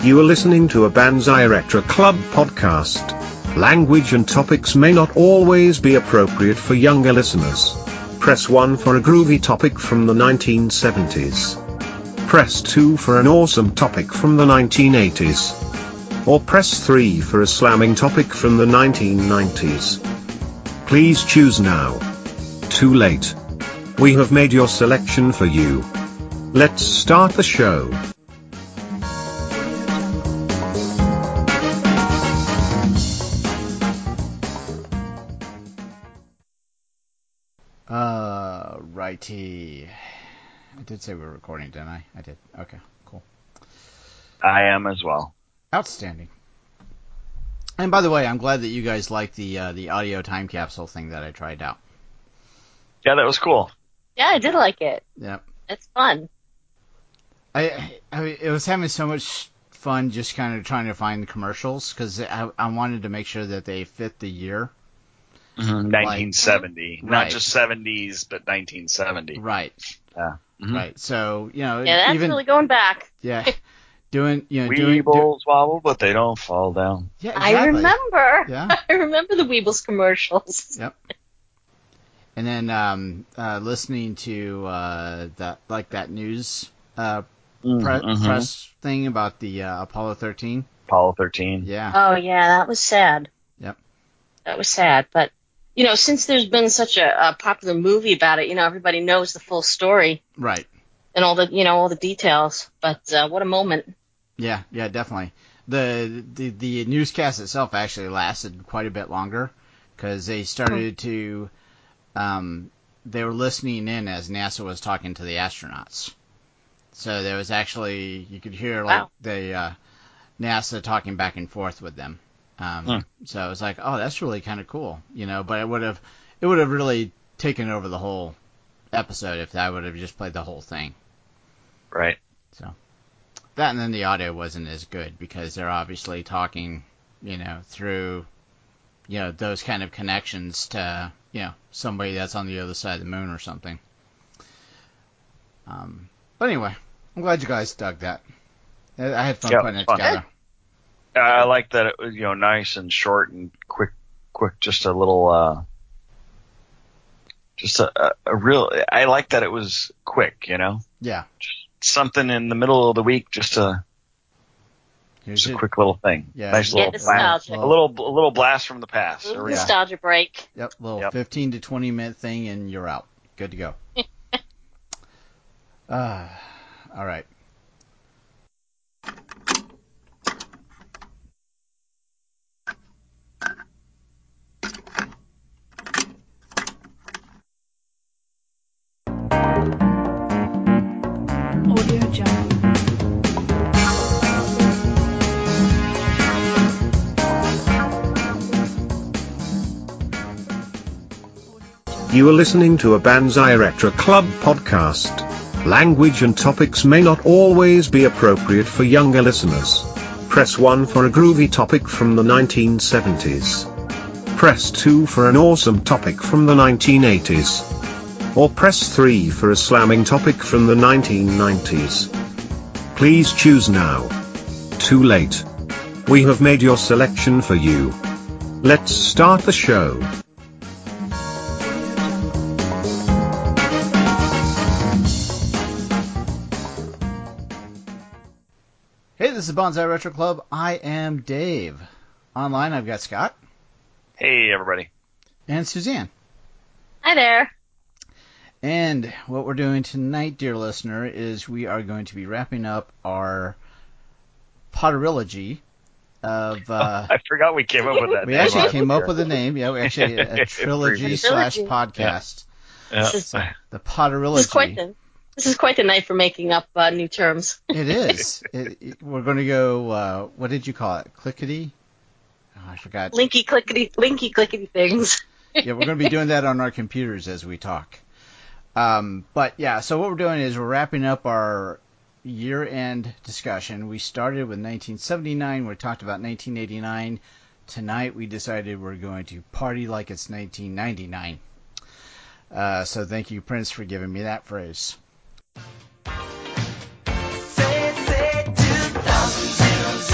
You are listening to a Banzai Retro Club podcast. Language and topics may not always be appropriate for younger listeners. Press 1 for a groovy topic from the 1970s. Press 2 for an awesome topic from the 1980s. Or press 3 for a slamming topic from the 1990s. Please choose now. Too late. We have made your selection for you. Let's start the show. Righty. I did say we were recording, didn't I? I did. Okay, cool. I am as well. Outstanding. And by the way, I'm glad that you guys liked the audio time capsule thing that I tried out. Yeah, that was cool. Yeah, I did like it. Yep. It's fun. It was having so much fun just kind of trying to find commercials because I wanted to make sure that they fit the year. 1970. Right. Not just 70s, but 1970. Right. Yeah. Mm-hmm. Right. So, Yeah, that's even, really going back. Yeah. Weebles wobble, but they don't fall down. Yeah, exactly. I remember. Yeah. I remember the Weebles commercials. Yep. And then listening to that news press thing about the Apollo 13. Apollo 13. Yeah. Oh, yeah, that was sad. Yep. That was sad. But, since there's been such a popular movie about it, everybody knows the full story. Right. And all the details. But what a moment. Yeah, definitely. The newscast itself actually lasted quite a bit longer because they started to they were listening in as NASA was talking to the astronauts. So there was actually, you could hear the NASA talking back and forth with them. So it was like, oh, that's really kind of cool, but it would have really taken over the whole episode if I would have just played the whole thing. Right. So that, and then the audio wasn't as good because they're obviously talking, through, those kind of connections to, somebody that's on the other side of the moon or something. But anyway, I'm glad you guys dug that. I had fun putting it together. I like that it was, nice and short and quick, just a little, just a real, I like that it was quick, Yeah. Just something in the middle of the week, just a quick little thing. Yeah. Nice little blast, a little blast from the past. Nostalgia break. Yep. Little 15 to 20 minute thing and you're out. Good to go. All right. Audio Jungle. You are listening to a Banzai Retro Club podcast. Language and topics may not always be appropriate for younger listeners. Press 1 for a groovy topic from the 1970s. Press 2 for an awesome topic from the 1980s. Or press 3 for a slamming topic from the 1990s. Please choose now. Too late. We have made your selection for you. Let's start the show. Hey, this is Bonsai Retro Club. I am Dave. Online, I've got Scott. Hey, everybody. And Suzanne. Hi there. And what we're doing tonight, dear listener, is we are going to be wrapping up our Potterilogy of... I forgot we came up with that we name. actually came up with a name. Yeah, we actually a trilogy/podcast. Yeah. So, the Potterilogy. This is quite the night for making up new terms. It is. We're going to go, what did you call it? Clickety? Oh, I forgot. Linky clickety things. Yeah, we're going to be doing that on our computers as we talk. But yeah, so what we're doing is we're wrapping up our year-end discussion. We started with 1979. We talked about 1989. Tonight we decided we're going to party like it's 1999. So thank you, Prince, for giving me that phrase. Say 2002,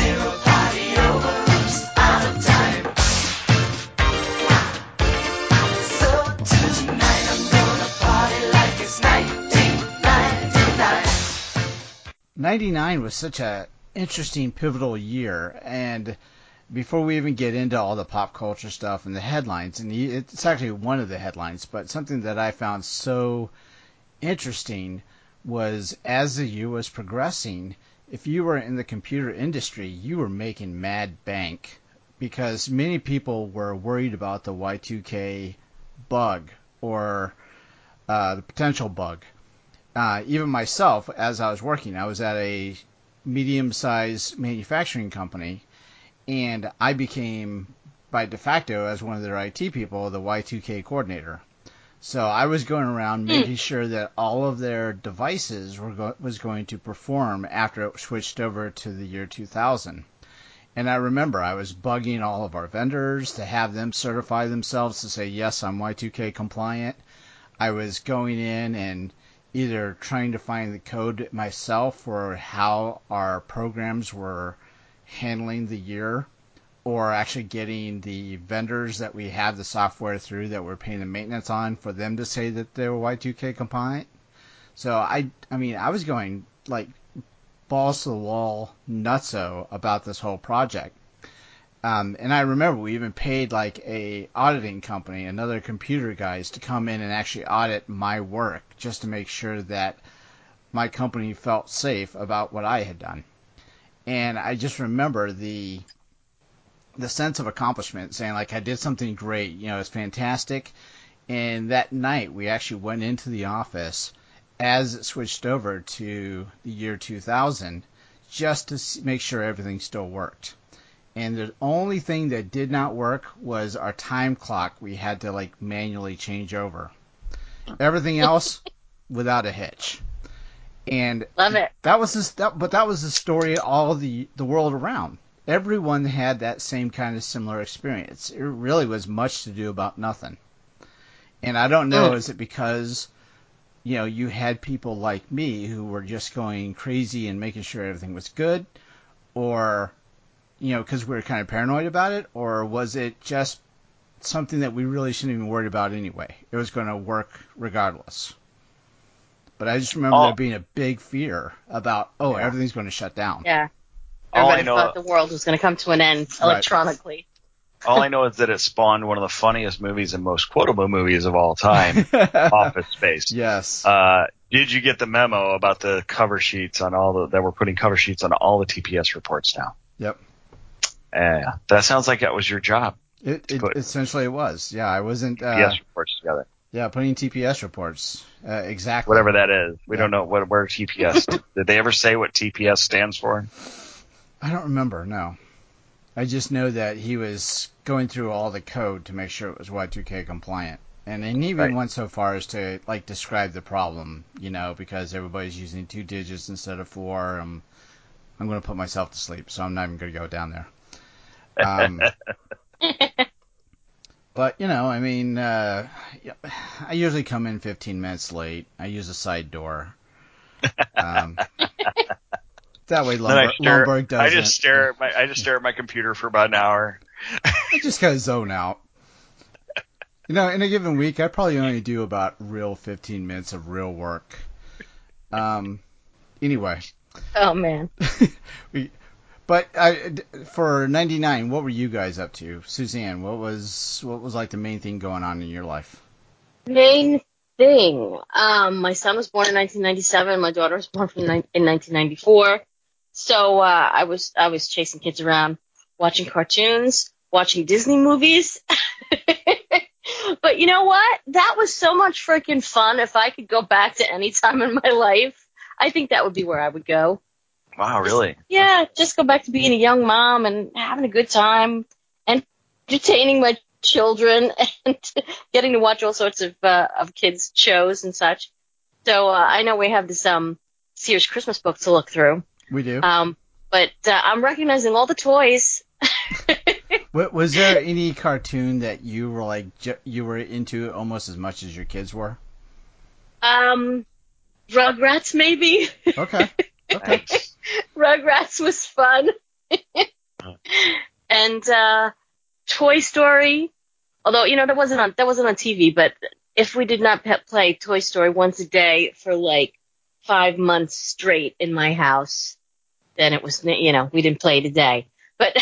'99 was such a interesting, pivotal year, and before we even get into all the pop culture stuff and the headlines, and it's actually one of the headlines, but something that I found so interesting was as the year was progressing, if you were in the computer industry, you were making mad bank because many people were worried about the Y2K bug or the potential bug. Even myself, as I was working, I was at a medium-sized manufacturing company, and I became, by de facto, as one of their IT people, the Y2K coordinator. So I was going around making sure that all of their devices was going to perform after it switched over to the year 2000. And I remember I was bugging all of our vendors to have them certify themselves to say, yes, I'm Y2K compliant. I was going in and either trying to find the code myself for how our programs were handling the year, or actually getting the vendors that we have the software through that we're paying the maintenance on for them to say that they were Y2K compliant. So I mean, I was going like balls to the wall nutso about this whole project. And I remember we even paid like a auditing company, another computer guys, to come in and actually audit my work just to make sure that my company felt safe about what I had done. And I just remember the sense of accomplishment, saying like I did something great, you know, it's fantastic. And that night we actually went into the office as it switched over to the year 2000 just to make sure everything still worked. And the only thing that did not work was our time clock. We had to like manually change over. Everything else without a hitch. And Love it. that was the story all the world around. Everyone had that same kind of similar experience. It really was much to do about nothing. And I don't know, is it because, you know, you had people like me who were just going crazy and making sure everything was good, or, you know, because we were kind of paranoid about it, or was it just something that we really shouldn't even worry about anyway? It was going to work regardless. But I just remember there being a big fear about, everything's going to shut down. Yeah. Everybody thought the world was going to come to an end electronically. All I know is that it spawned one of the funniest movies and most quotable movies of all time, Office Space. Yes. Did you get the memo about the cover sheets on that we're putting cover sheets on all the TPS reports now? Yep. That sounds like that was your job. Essentially it was. Yeah, I wasn't... TPS reports together. Yeah, putting TPS reports. Exactly. Whatever that is. We don't know where TPS... Did they ever say what TPS stands for? I don't remember, no. I just know that he was going through all the code to make sure it was Y2K compliant. And he even went so far as to like describe the problem, you know, because everybody's using 2 digits instead of 4. I'm going to put myself to sleep, so I'm not even going to go down there. But, you know, I mean, I usually come in 15 minutes late. I use a side door. That way Lundberg doesn't. I just stare at my computer for about an hour. I just kind of zone out. You know, in a given week, I probably only do about real 15 minutes of real work. Anyway. Oh, man. But for 99, what were you guys up to? Suzanne, what was like the main thing going on in your life? Main thing. My son was born in 1997. My daughter was born in 1994. So I was chasing kids around, watching cartoons, watching Disney movies. But you know what? That was so much freaking fun. If I could go back to any time in my life, I think that would be where I would go. Wow, really? Just go back to being a young mom and having a good time and entertaining my children and getting to watch all sorts of kids' shows and such. So I know we have this Sears Christmas book to look through. We do. But I'm recognizing all the toys. Was there any cartoon that you were like you were into almost as much as your kids were? Rugrats, maybe. Okay. Rugrats was fun. And Toy Story, although you know that wasn't on TV, but if we did not play Toy Story once a day for like 5 months straight in my house, then it was, we didn't play today. But,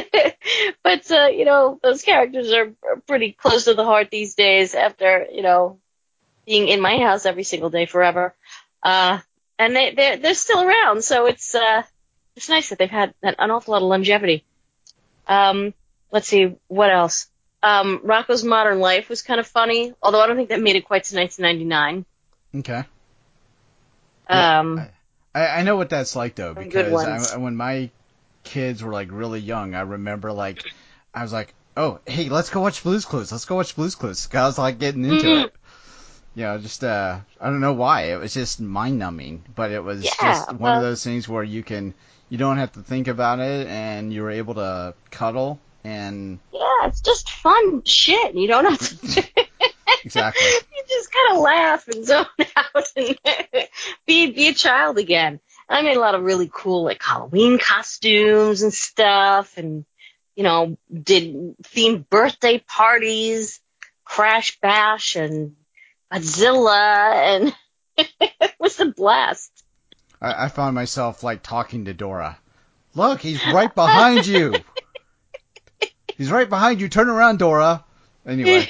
those characters are pretty close to the heart these days after, being in my house every single day forever. And they're still around. So it's nice that they've had an awful lot of longevity. Let's see, what else? Rocko's Modern Life was kind of funny, although I don't think that made it quite to 1999. Okay. Um, I know what that's like though, good because ones. when my kids were like really young, I remember like I was like, oh, hey, let's go watch Blue's Clues. Let's go watch Blue's Clues. 'Cause I was like getting into it. Just I don't know why. It was just mind numbing, but it was just one of those things where you don't have to think about it, and you were able to cuddle and. Yeah, it's just fun shit. You don't have to. Exactly. You just kind of laugh and zone out and be a child again. And I made a lot of really cool like Halloween costumes and stuff, and did themed birthday parties, Crash Bash and Godzilla, and it was a blast. I found myself like talking to Dora. Look, he's right behind you. He's right behind you. Turn around, Dora. Anyway.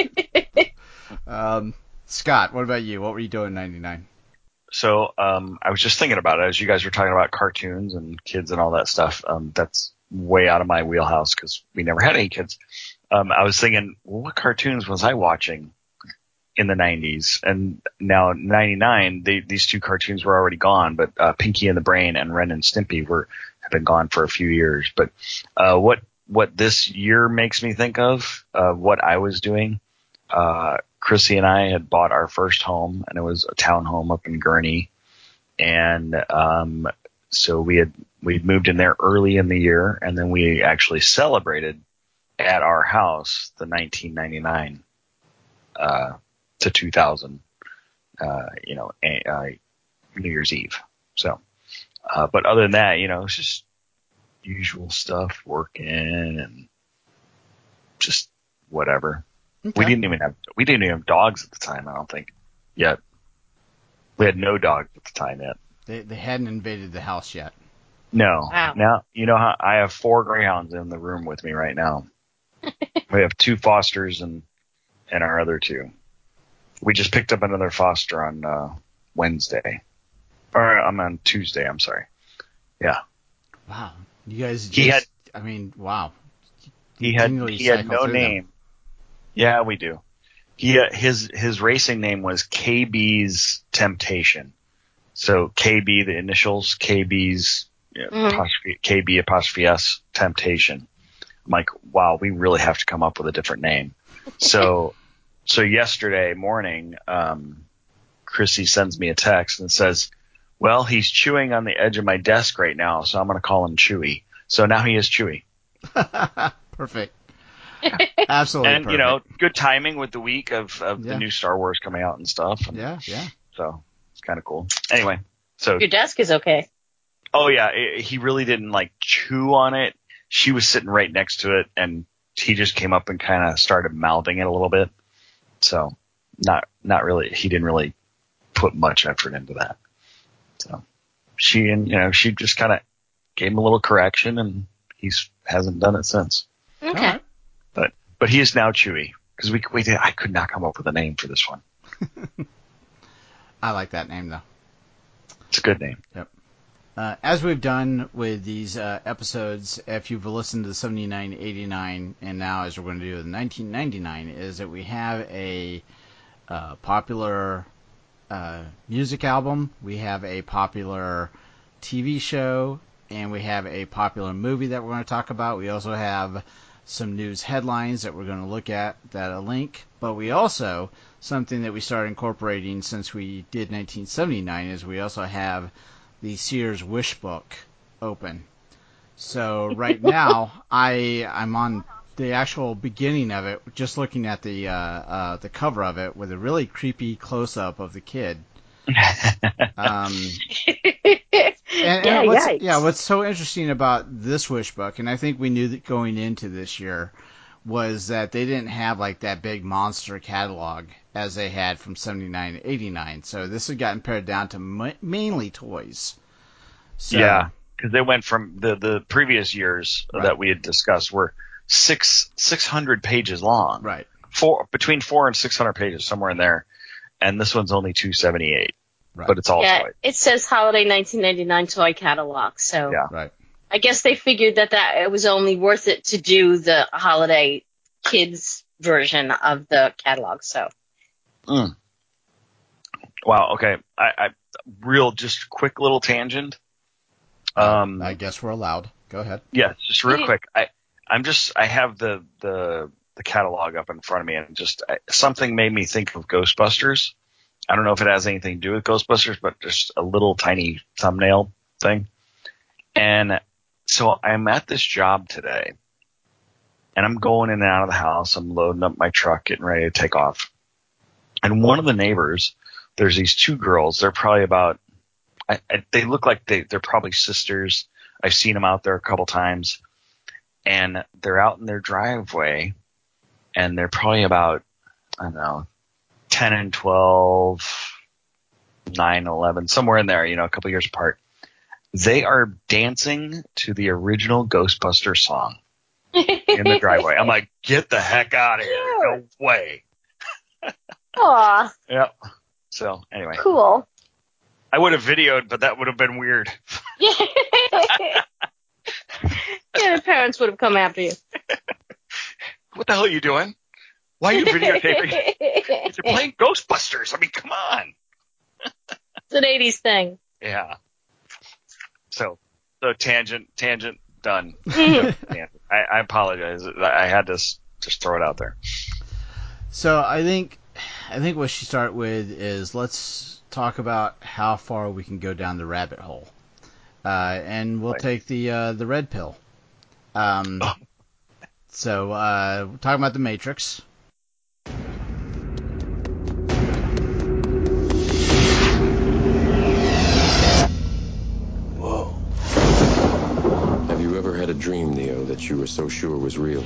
Scott, what about you? What were you doing in 99? So I was just thinking about it as you guys were talking about cartoons and kids and all that stuff. That's way out of my wheelhouse because we never had any kids. I was thinking, well, what cartoons was I watching in the 90s? And now 99, these two cartoons were already gone, but Pinky and the Brain and Ren and Stimpy have been gone for a few years. But what this year makes me think of what I was doing. Chrissy and I had bought our first home, and it was a townhome up in Gurnee. And so we'd moved in there early in the year, and then we actually celebrated at our house the 1999 to 2000, New Year's Eve. So, but other than that, it's just usual stuff, working and just whatever. Okay. We didn't even have dogs at the time, I don't think, yet. We had no dogs at the time yet. They hadn't invaded the house yet. No. Wow. Now, how I have 4 greyhounds in the room with me right now. We have 2 Fosters and our other 2. We just picked up another Foster on Wednesday. Or I'm on Tuesday, I'm sorry. Yeah. Wow. You guys wow. He had no name. Yeah, we do. His racing name was KB's Temptation. So KB, the initials, KB's KB apostrophe S Temptation. I'm like, wow, we really have to come up with a different name. So yesterday morning, Chrissy sends me a text and says, well, he's chewing on the edge of my desk right now, so I'm going to call him Chewy. So now he is Chewy. Perfect. Absolutely. And, perfect. good timing with the week of the new Star Wars coming out and stuff. And yeah. So it's kind of cool. Anyway, so. Your desk is okay. Oh, yeah. He really didn't chew on it. She was sitting right next to it, and he just came up and kind of started mouthing it a little bit. So not really. He didn't really put much effort into that. So she just kind of gave him a little correction, and he hasn't done it since. Okay. But he is now Chewy because I could not come up with a name for this one. I like that name though. It's a good name. Yep. As we've done with these episodes, if you've listened to the 79, 89, and now as we're going to do the 1999, is that we have a popular music album, we have a popular TV show, and we have a popular movie that we're going to talk about. We also have some news headlines that we're going to look at that a link, but we also, something that we started incorporating since we did 1979 is we also have the Sears Wish Book open. So right now I'm on the actual beginning of it, just looking at the cover of it with a really creepy close up of the kid. What's so interesting about this wish book, and I think we knew that going into this year, was that they didn't have like that big monster catalog as they had from 79 to 89. So this had gotten pared down to mainly toys. So, yeah, because they went from the previous years that we had discussed were 600 pages long. Right. Between 400 and 600 pages, somewhere in there. And this one's only 278. Right. But it's all toy. It says Holiday 1999 toy catalog. So Yeah. Right. I guess they figured that it was only worth it to do the Holiday kids version of the catalog. So. Wow. Okay. I just quick little tangent. I guess we're allowed. Go ahead. Yeah, just real quick. I have the catalog up in front of me, and something made me think of Ghostbusters. I don't know if it has anything to do with Ghostbusters, but just a little tiny thumbnail thing. And so I'm at this job today, and I'm going in and out of the house. I'm loading up my truck, getting ready to take off. And one of the neighbors, there's these two girls. They're probably about they look like they're probably sisters. I've seen them out there a couple times, and they're out in their driveway, and they're probably about, I don't know, 10 and 12, 9, 11, somewhere in there, a couple years apart. They are dancing to the original Ghostbuster song in the driveway. I'm like, get the heck out of here. No way. Aw. Yep. So, anyway. Cool. I would have videoed, but that would have been weird. Yeah, the parents would have come after you. What the hell are you doing? Why are you videotaping? They're playing Ghostbusters. I mean, come on. It's an 80s thing. Yeah. So tangent, done. I apologize. I had to just throw it out there. So I think what she start with is let's talk about how far we can go down the rabbit hole, and we'll take the red pill. So talking about the Matrix. Whoa. Have you ever had a dream, Neo, that you were so sure was real?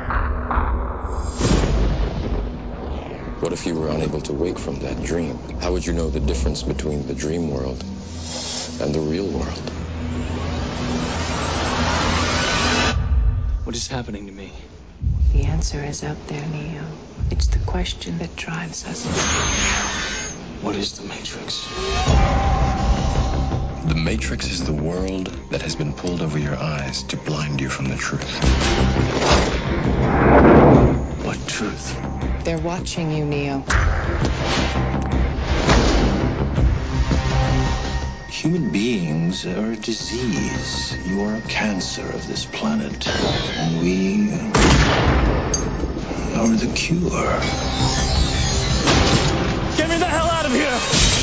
What if you were unable to wake from that dream? How would you know the difference between the dream world and the real world? What is happening to me? The answer is out there, Neo. It's the question that drives us. What is the Matrix? The Matrix is the world that has been pulled over your eyes to blind you from the truth. What truth? They're watching you, Neo. Human beings are a disease. You are a cancer of this planet. And we are the cure. Get me the hell out of here!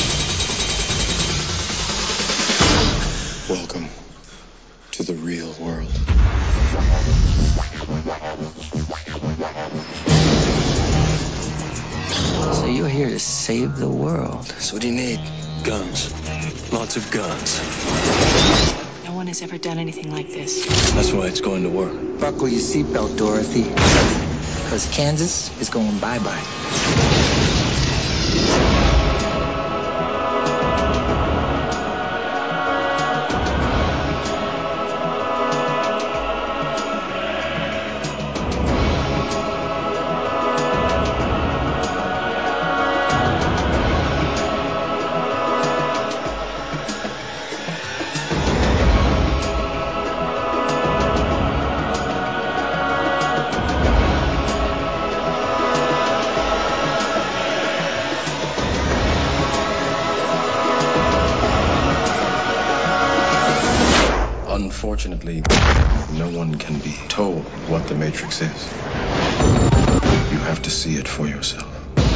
Welcome to the real world. So you're here to save the world. So what do you need? Guns. Lots of guns. No one has ever done anything like this. That's why it's going to work. Buckle your seatbelt, Dorothy. Because Kansas is going bye-bye. Unfortunately, no one can be told what the Matrix is. You have to see it for yourself.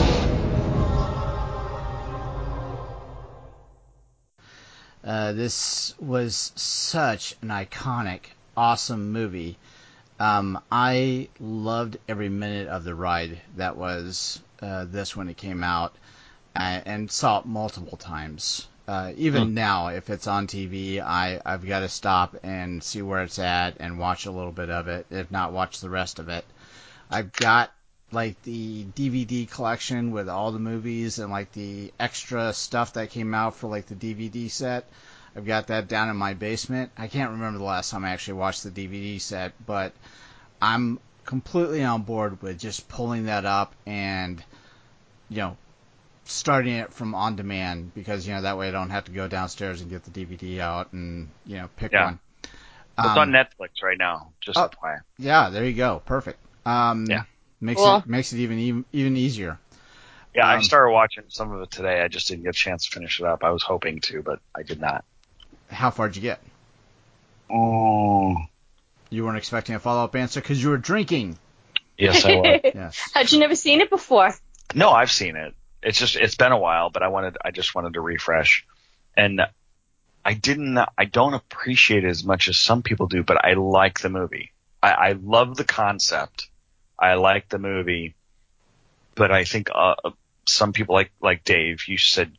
This was such an iconic, awesome movie. I loved every minute of the ride that was this when it came out, and saw it multiple times. Even now, if it's on TV, I've got to stop and see where it's at and watch a little bit of it, if not watch the rest of it. I've got like the DVD collection with all the movies and like the extra stuff that came out for like the DVD set. I've got that down in my basement. I can't remember the last time I actually watched the DVD set, but I'm completely on board with just pulling that up and, starting it from on demand because, that way I don't have to go downstairs and get the DVD out and, pick one. It's on Netflix right now, just FYI. Yeah, there you go. Perfect. Makes it even easier. Yeah, I started watching some of it today. I just didn't get a chance to finish it up. I was hoping to, but I did not. How far did you get? Oh. You weren't expecting a follow-up answer because you were drinking. Yes, I was. Yes. Had you never seen it before? No, I've seen it. It's been a while, but I just wanted to refresh. And I don't appreciate it as much as some people do, but I like the movie. I love the concept. I like the movie, but I think some people like Dave, you said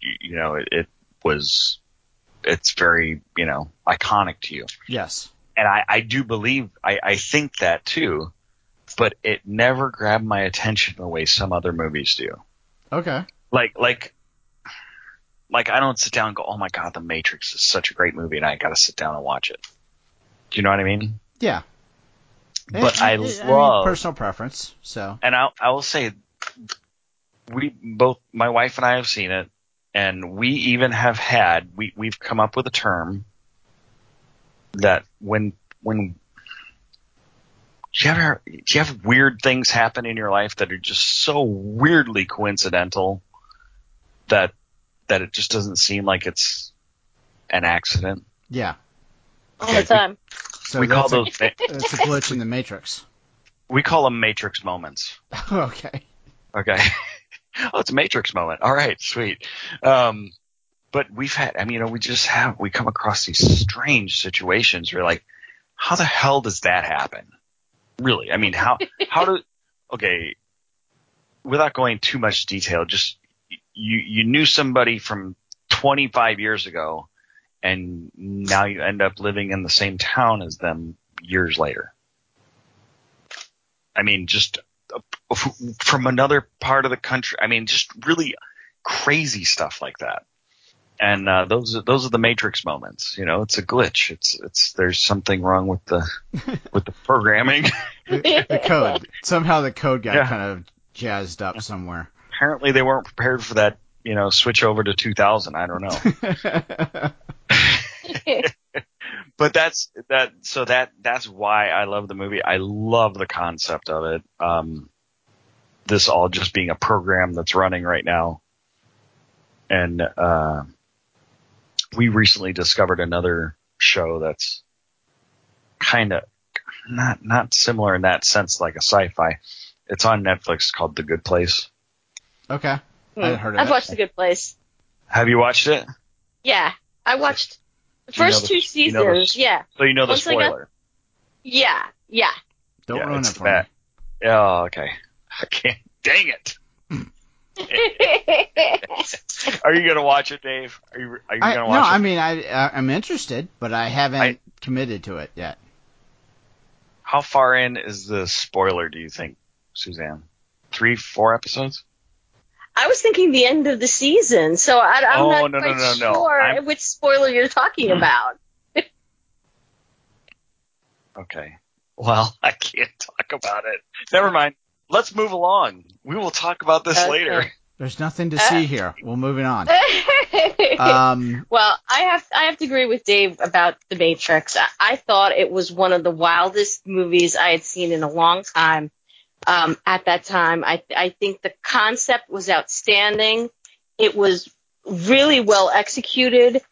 it's very iconic to you. Yes, and I do believe I think that too, but it never grabbed my attention the way some other movies do. Okay, like I don't sit down and go, oh my god, The Matrix is such a great movie, and I got to sit down and watch it. Do you know what I mean? Yeah. But I mean, love personal preference. So, and I will say, my wife and I have seen it, and we even have we've come up with a term that when do you have weird things happen in your life that are just so weirdly coincidental that it just doesn't seem like it's an accident? Yeah. All the time. So we call those it's a glitch in the Matrix. We call them Matrix moments. Okay. Oh, it's a Matrix moment. All right, sweet. But we come across these strange situations where, like, how the hell does that happen? Really? I mean, without going too much detail, just you knew somebody from 25 years ago, and now you end up living in the same town as them years later. I mean, just from another part of the country. I mean, just really crazy stuff like that. And those are the Matrix moments. It's a glitch. It's there's something wrong with the programming. the code. Somehow the code got kind of jazzed up somewhere. Apparently they weren't prepared for that. Switch over to 2000. I don't know. But that's why I love the movie. I love the concept of it. This all just being a program that's running right now. And we recently discovered another show that's kind of not similar in that sense, like a sci-fi. It's on Netflix called The Good Place. Okay. I hadn't heard of it. I've watched The Good Place. Have you watched it? Yeah, I watched the first two seasons. Yeah. So you know the spoiler. Yeah. Don't ruin it for me. Oh, okay. I can't. Dang it. Are you gonna watch it, Dave? Are you gonna watch it? No, I mean I'm interested, but I haven't committed to it yet. How far in is the spoiler, do you think, Suzanne? 3-4 episodes? I was thinking the end of the season, so I'm not quite sure which spoiler you're talking about. Okay. Well, I can't talk about it. Never mind. Let's move along. We will talk about this later. There's nothing to see here. We're moving on. Well, I have to agree with Dave about The Matrix. I thought it was one of the wildest movies I had seen in a long time. At that time, I think the concept was outstanding. It was really well executed.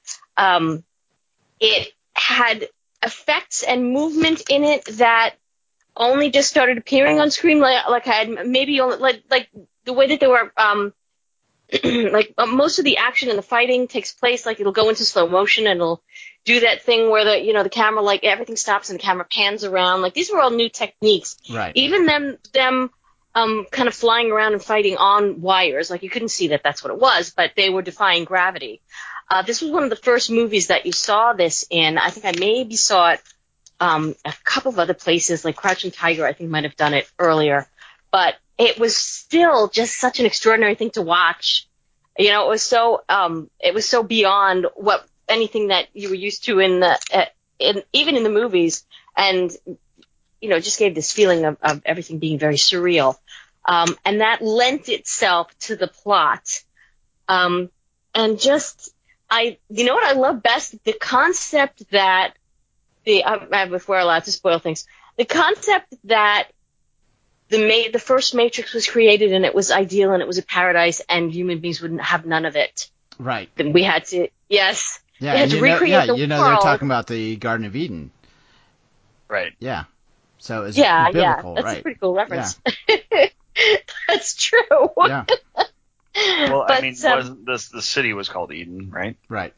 It had effects and movement in it that only just started appearing on screen. Like I had maybe only like the way that they were. Most of the action and the fighting takes place, like it'll go into slow motion and it'll do that thing where the camera, like everything stops and the camera pans around. Like these were all new techniques. Right. Even them kind of flying around and fighting on wires, like you couldn't see that that's what it was, but they were defying gravity. This was one of the first movies that you saw this in. I think I maybe saw it a couple of other places, like Crouching Tiger, I think might have done it earlier. but it was still just such an extraordinary thing to watch. You know, it was so beyond what anything that you were used to even in the movies, and you know, just gave this feeling of everything being very surreal, and that lent itself to the plot, and just you know what I love best, the concept that if we're allowed to spoil things, the concept that the first Matrix was created and it was ideal and it was a paradise and human beings wouldn't have none of it. Right. Then we had to, yes. Yeah, we had to recreate the world. they're talking about the Garden of Eden. Right. Yeah. So it's biblical, biblical, that's right? a pretty cool reference. Yeah. That's true. Yeah. Well, But, I mean, wasn't the city was called Eden, right? Right.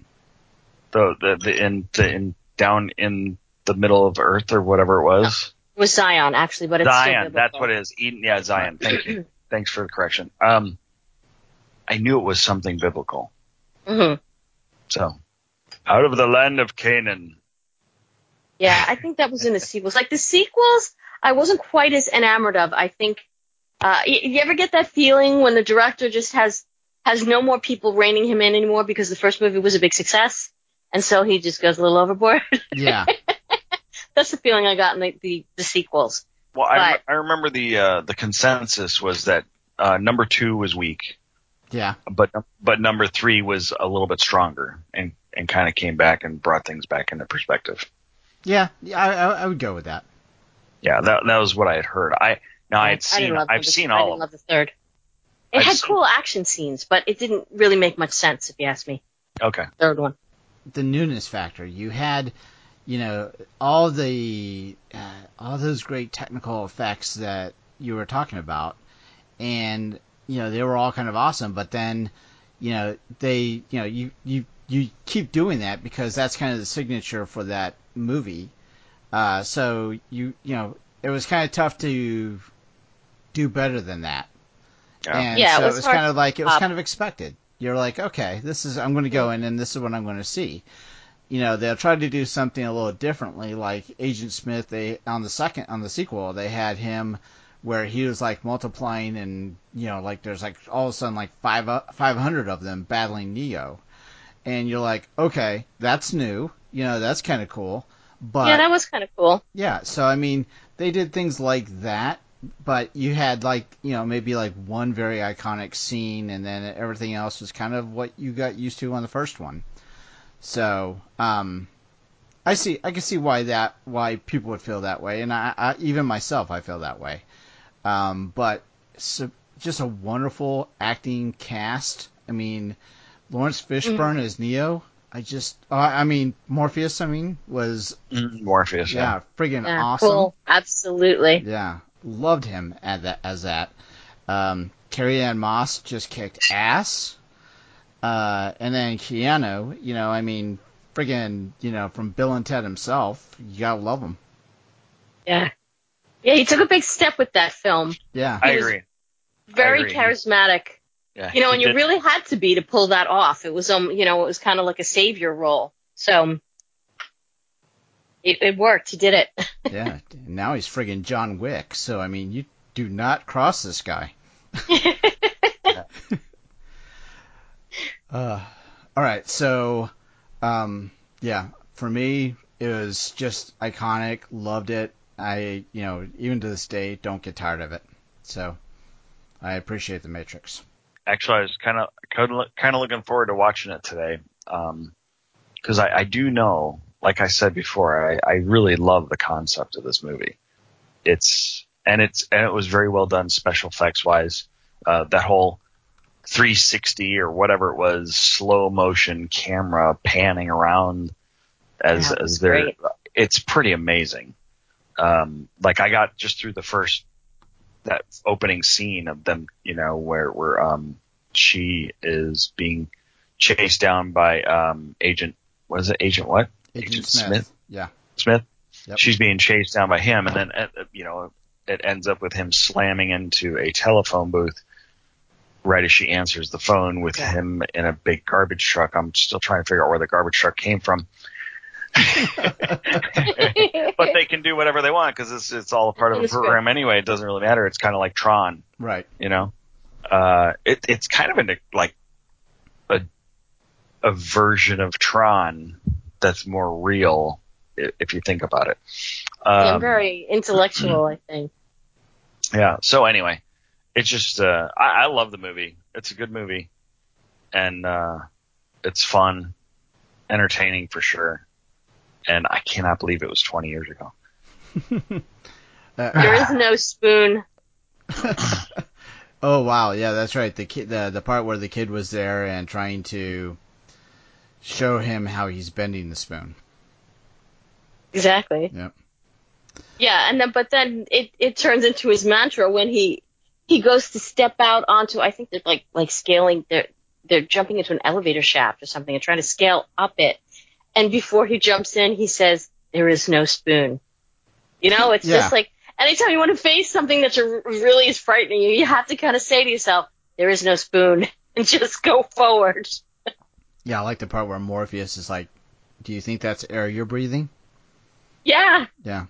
The down in the middle of Earth or whatever it was. It was Zion, actually, but it's Zion, still that's what it is. Eden, yeah, Zion. Thank you. Thanks for the correction. I knew it was something biblical. Mm-hmm. So, out of the land of Canaan. Yeah, I think that was in the sequels. Like the sequels, I wasn't quite as enamored of. I think, you ever get that feeling when the director just has no more people reining him in anymore because the first movie was a big success, and so he just goes a little overboard? Yeah. That's the feeling I got in the sequels. Well, I remember the consensus was that number 2 was weak. Yeah. But number 3 was a little bit stronger and kind of came back and brought things back into perspective. Yeah, I would go with that. Yeah, that was what I had heard. I've seen all of them. I didn't love the third. It had cool action scenes, but it didn't really make much sense, if you ask me. Okay. Third one. The newness factor. You had, all those great technical effects that you were talking about, and they were all kind of awesome. But then, you keep doing that because that's kind of the signature for that movie. So it was kind of tough to do better than that. And so it was kind of like, it was kind of expected. You're like, okay, I'm going to go in and this is what I'm going to see. They'll try to do something a little differently, like Agent Smith. On the sequel, they had him where he was like multiplying and, like there's like all of a sudden like 500 of them battling Neo. And you're like, okay, that's new. That's kind of cool. But yeah, that was kind of cool. Yeah, so I mean, they did things like that, but you had like, maybe like one very iconic scene, and then everything else was kind of what you got used to on the first one. So, I can see why people would feel that way, and I even myself, I feel that way. But just a wonderful acting cast. I mean, Lawrence Fishburne as Neo. Morpheus, was... Morpheus, yeah. Friggin' awesome. Cool, absolutely. Yeah, loved him as that. Carrie Ann Moss just kicked ass. And then Keanu, friggin', from Bill and Ted himself, you gotta love him. Yeah. Yeah, he took a big step with that film. Yeah. I agree. Very charismatic. Yeah, and you really had to be to pull that off. It was, it was kind of like a savior role. So it worked. He did it. Yeah. Now he's friggin' John Wick. So, you do not cross this guy. All right. So, for me, it was just iconic. Loved it. I, even to this day, don't get tired of it. So I appreciate The Matrix. Actually, I was kind of looking forward to watching it today, because I do know, like I said before, I really love the concept of this movie. It was very well done special effects wise. That whole 360 or whatever it was, slow motion camera panning around as they're, it's pretty amazing. Like I got just through that opening scene of them, where she is being chased down by Agent what? Agent Smith. Yeah. Smith? Yep. She's being chased down by him, and then it ends up with him slamming into a telephone booth right as she answers the phone with him in a big garbage truck. I'm still trying to figure out where the garbage truck came from. But they can do whatever they want because it's all a part of a program anyway. It doesn't really matter. It's kind of like Tron, Right. you know. It's kind of like a version of Tron that's more real if you think about it. Yeah, very intellectual, I think. Yeah. So anyway, it's just I love the movie. It's a good movie, and it's fun, entertaining for sure. And I cannot believe it was 20 years ago. There is no spoon. Oh wow, yeah, that's right. The kid, the part where the kid was there and trying to show him how he's bending the spoon. Exactly. Yep. Yeah, and then it turns into his mantra when he goes to step out onto, I think they're like scaling, they're jumping into an elevator shaft or something and trying to scale up it. And before he jumps in, he says, "There is no spoon." You know, it's just like anytime you want to face something that really is frightening you, you have to kind of say to yourself, "There is no spoon," and just go forward. Yeah, I like the part where Morpheus is like, "Do you think that's air you're breathing?" Yeah. Yeah.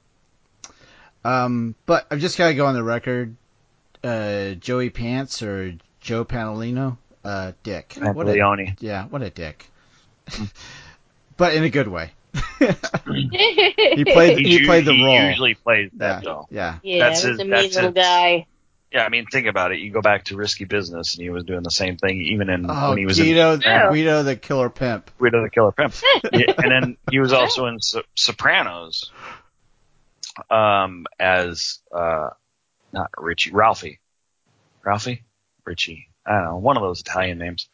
But I've just got to go on the record. Joey Pants or Joe Pantalino, dick. Pantaleone. What a dick. But in a good way. he played the role. He usually plays that though. Yeah. Yeah, he's a mean little guy. Yeah, I mean, think about it. You go back to Risky Business, and he was doing the same thing, even when he was Guido the Killer Pimp. Guido the Killer Pimp. Yeah, and then he was also in Sopranos, as not Richie, Ralphie, Richie. I don't know, one of those Italian names.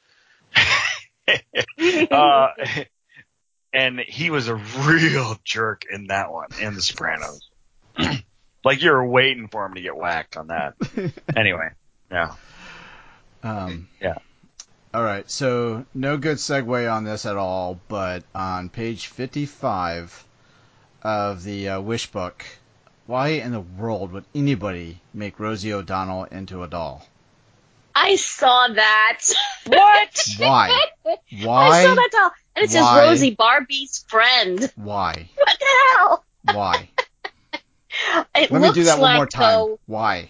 And he was a real jerk in that one, in The Sopranos. Like, you were waiting for him to get whacked on that. Anyway, yeah. Yeah. All right, so no good segue on this at all, but on page 55 of the Wish book, why in the world would anybody make Rosie O'Donnell into a doll? I saw that. What? Why? I saw that doll. And it says Rosie, Barbie's friend. Why? What the hell? Why? Let me do that one more time. Why?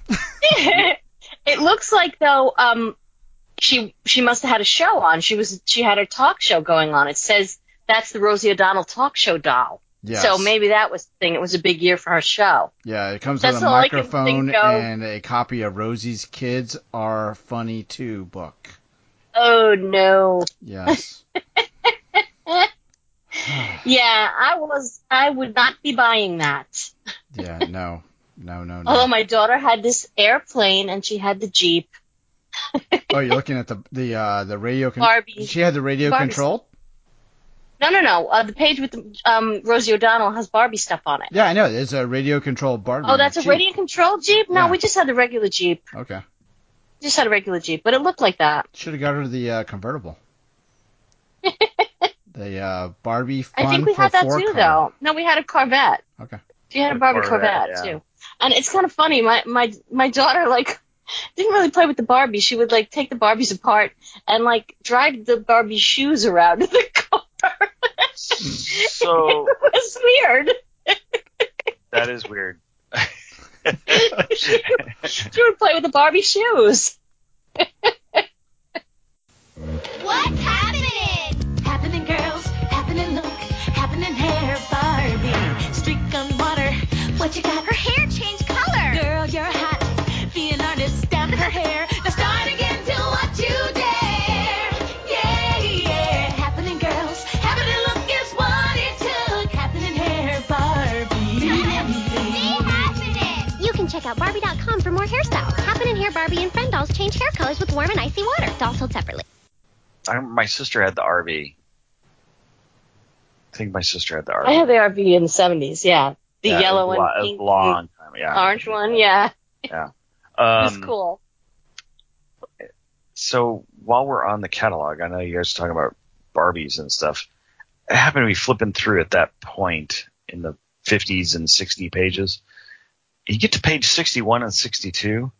It looks like though she must have had a show on. She had her talk show going on. It says that's the Rosie O'Donnell talk show doll. Yes. So maybe that was the thing. It was a big year for her show. Yeah, it comes with a microphone and a copy of Rosie's Kids Are Funny Too book. Oh no. Yes. Yeah, I would not be buying that. Yeah, no. Although my daughter had this airplane and she had the Jeep. Oh, you're looking at the radio Barbie. She had the radio controlled? No. The page with Rosie O'Donnell has Barbie stuff on it. Yeah, I know. There's a radio controlled Barbie. Oh, that's a radio controlled Jeep? No, yeah. We just had the regular Jeep. Okay. Just had a regular Jeep, but it looked like that. Should have got her the convertible. The Barbie Fun I think we had that too, though. No, we had a Corvette. Okay. She had a Barbie Corvette too. And it's kind of funny. My daughter didn't really play with the Barbie. She would take the Barbies apart and drag the Barbie shoes around in the car. So it was weird. That is weird. She would play with the Barbie shoes. What's happening? Happening, girls. Happening, look. Happening, hair. Barbie. Streak on water. What you got? Her hair changed color. Girl, you're hot. Be an artist down to her hair. Now start again till what you dare. Yeah. Happening, girls. Happening, look is what it took. Happening, hair. Barbie. Stay happening. You can check out Barbie.com for more hairstyles. Happening Hair Barbie and friend dolls change hair colors with warm and icy water. Dolls sold separately. My sister had the RV. I think my sister had the RV. I had the RV in the 70s, yeah. The yellow one, pink, long time, yeah. Orange one, yeah. Yeah. It was cool. So while we're on the catalog, I know you guys are talking about Barbies and stuff. I happen to be flipping through at that point in the 50s and 60 pages. You get to page 61 and 62,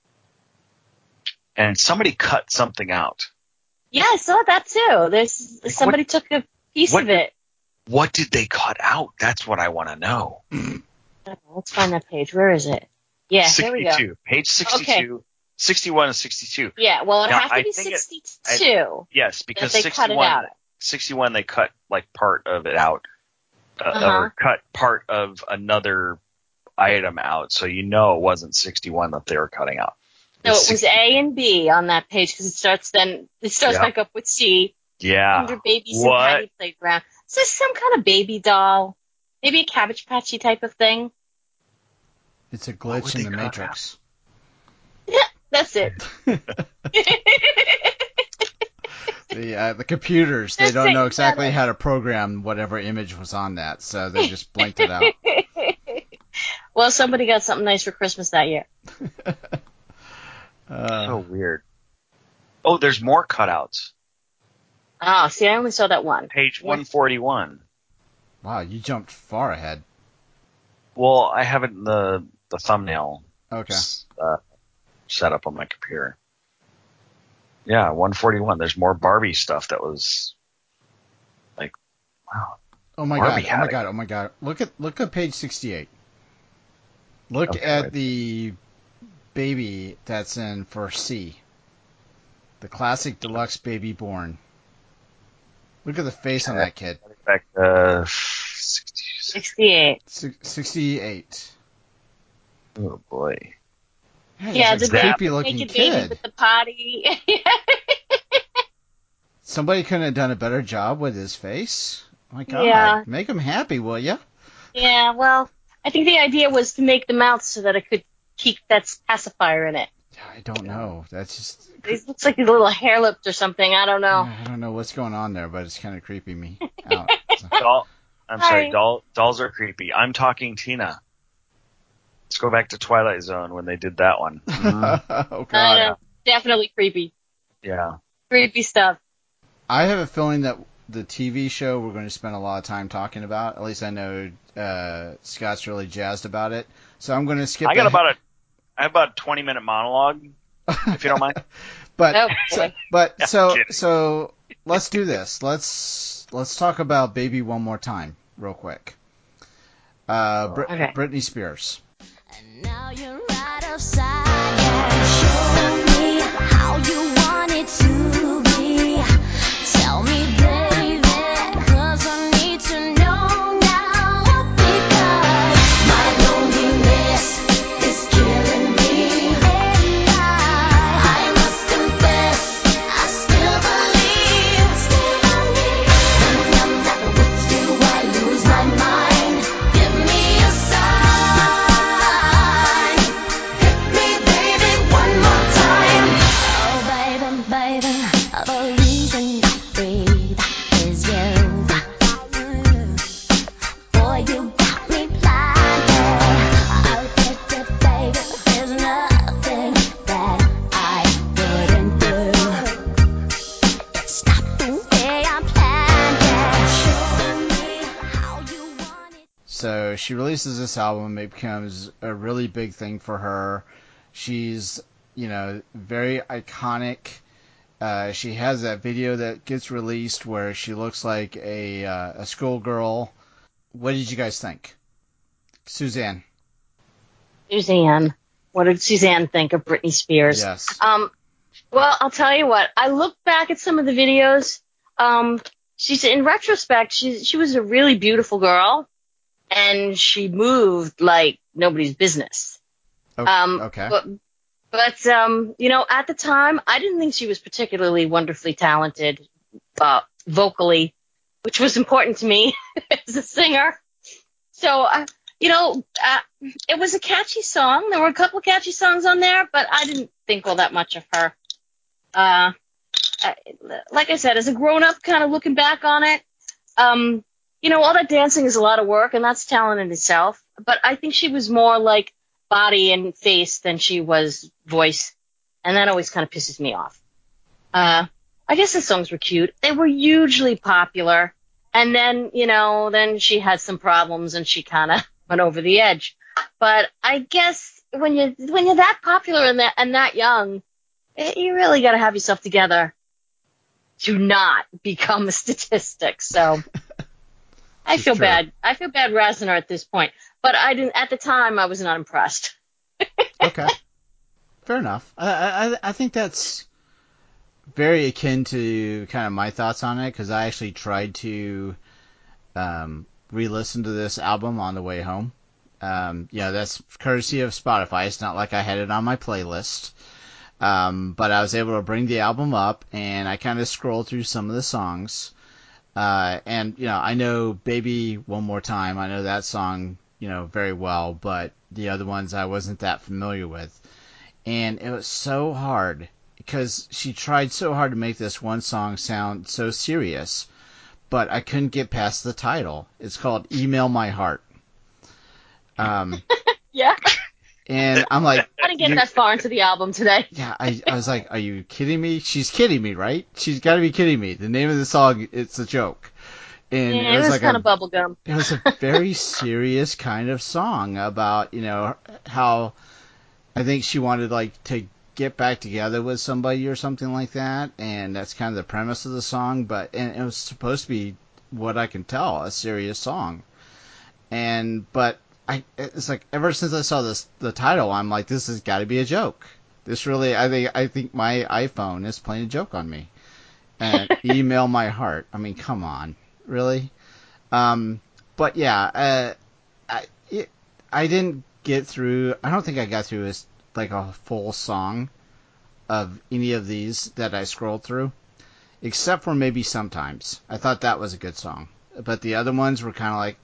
and somebody cut something out. Yeah, I saw that too. Somebody took a piece of it. What did they cut out? That's what I want to know. Let's find that page. Where is it? Yeah, here we go. 62. Page 62. Okay. 61 and 62. Yeah, well, it Now, has to I be think 62. Yes, because they cut it out. 61 they cut like part of it out, or cut part of another item out, so you know it wasn't 61 that they were cutting out. So it was A and B on that page because it starts back up with C. Yeah. Under Babies and Patty Playground. Is this some kind of baby doll? Maybe a Cabbage Patchy type of thing? It's a glitch in the Matrix. Yeah, that's it. The computers, they don't know exactly how to program whatever image was on that, so they just blanked it out. Well, somebody got something nice for Christmas that year. So weird. Oh, there's more cutouts. Oh, see, I only saw that one. Page 141. Wow, you jumped far ahead. Well, I have it in the thumbnail. Okay. Set up on my computer. Yeah, 141. There's more Barbie stuff that was like, wow. Oh my god. Look at page 68. Look at the baby that's in for C. The classic deluxe baby born. Look at the face on that kid. Back 68. 68. Oh boy. Yeah, the creepy looking naked kid baby with the potty. Somebody couldn't have done a better job with his face. Oh my god. Yeah. Make him happy, will ya? Yeah, well, I think the idea was to make the mouth so that it could keep that pacifier in it. I don't know. That's just... It looks like he's a little hair-lipped or something. I don't know. I don't know what's going on there, but it's kind of creeping me out. Dolls are creepy. I'm talking Tina. Let's go back to Twilight Zone when they did that one. Oh, God. Definitely creepy. Yeah. Creepy stuff. I have a feeling that the TV show we're going to spend a lot of time talking about. At least I know Scott's really jazzed about it. So I'm going to skip. I have about a 20-minute monologue, if you don't mind. So let's do this. Let's talk about Baby one more time, real quick. Britney Spears. And now you're right outside and show me how you want it to be. Tell me, baby, 'cause I need to know now, because my loneliness is killing me. And I must confess, I still believe. When I'm not with you, I lose my mind. Give me a sign. Hit me, baby, one more time. Oh, baby, baby, the reason I breathe is you. Boy, you got me blinded. I'll get it, baby. There's nothing that I wouldn't do. It's not the way I planned it. Show me how you want it. So she releases this album. It becomes a really big thing for her. She's, very iconic. She has that video that gets released where she looks like a schoolgirl. What did you guys think? Suzanne. What did Suzanne think of Britney Spears? Yes. Well, I'll tell you what. I look back at some of the videos. She's in retrospect, she was a really beautiful girl, and she moved like nobody's business. Okay. But at the time, I didn't think she was particularly wonderfully talented vocally, which was important to me as a singer. So, it was a catchy song. There were a couple catchy songs on there, but I didn't think all that much of her. Like I said, as a grown-up, kind of looking back on it, all that dancing is a lot of work, and that's talent in itself. But I think she was more like body and face than she was voice, and that always kind of pisses me off. I guess the songs were cute. They were hugely popular, and then, then she had some problems, and she kind of went over the edge. But I guess when you're that popular and that young, you really got to have yourself together to not become a statistic. So, I It's feel true. bad. I feel bad razzing her at this point, but I didn't. At the time, I was not impressed. Okay. Fair enough. I think that's very akin to kind of my thoughts on it, because I actually tried to re-listen to this album on the way home. That's courtesy of Spotify. It's not like I had it on my playlist. But I was able to bring the album up, and I kind of scrolled through some of the songs. I know Baby One More Time. I know that song, very well, but the other ones I wasn't that familiar with. And it was so hard because she tried so hard to make this one song sound so serious, but I couldn't get past the title. It's called Email My Heart. Yeah. And I'm like, I didn't get that far into the album today. yeah, I was like, are you kidding me? She's kidding me, right? She's got to be kidding me. The name of the song, it's a joke. And Yeah, it was like kind of bubblegum. It was a very serious kind of song about, how I think she wanted to get back together with somebody or something like that, and that's kind of the premise of the song. But it was supposed to be, what I can tell, a serious song. But it's like ever since I saw the title, I'm like, this has got to be a joke. This really, I think my iPhone is playing a joke on me. And Email My Heart. I mean, come on, really. But yeah, I didn't get through. I don't think I got through a full song of any of these that I scrolled through, except for maybe Sometimes. I thought that was a good song, but the other ones were kind of like,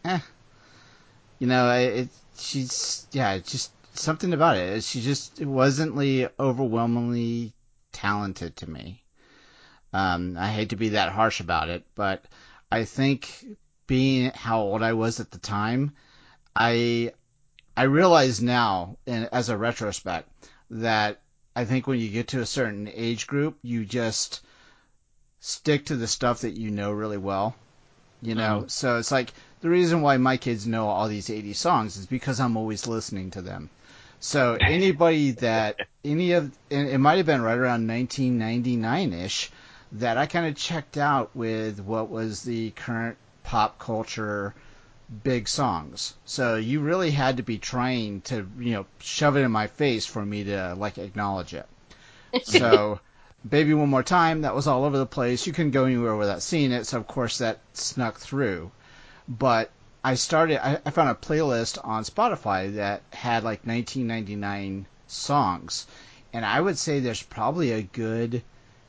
it's just something about it. It wasn't overwhelmingly talented to me. I hate to be that harsh about it, but I think being how old I was at the time, I realize now, as a retrospect, that I think when you get to a certain age group, you just stick to the stuff that you know really well. So it's like the reason why my kids know all these 80 songs is because I'm always listening to them. So anybody and it might have been right around 1999-ish, that I kind of checked out with what was the current pop culture big songs. So you really had to be trying to, shove it in my face for me to acknowledge it. So Baby One More Time, that was all over the place. You couldn't go anywhere without seeing it, so of course that snuck through. But I found a playlist on Spotify that had 1999 songs, and I would say there's probably a good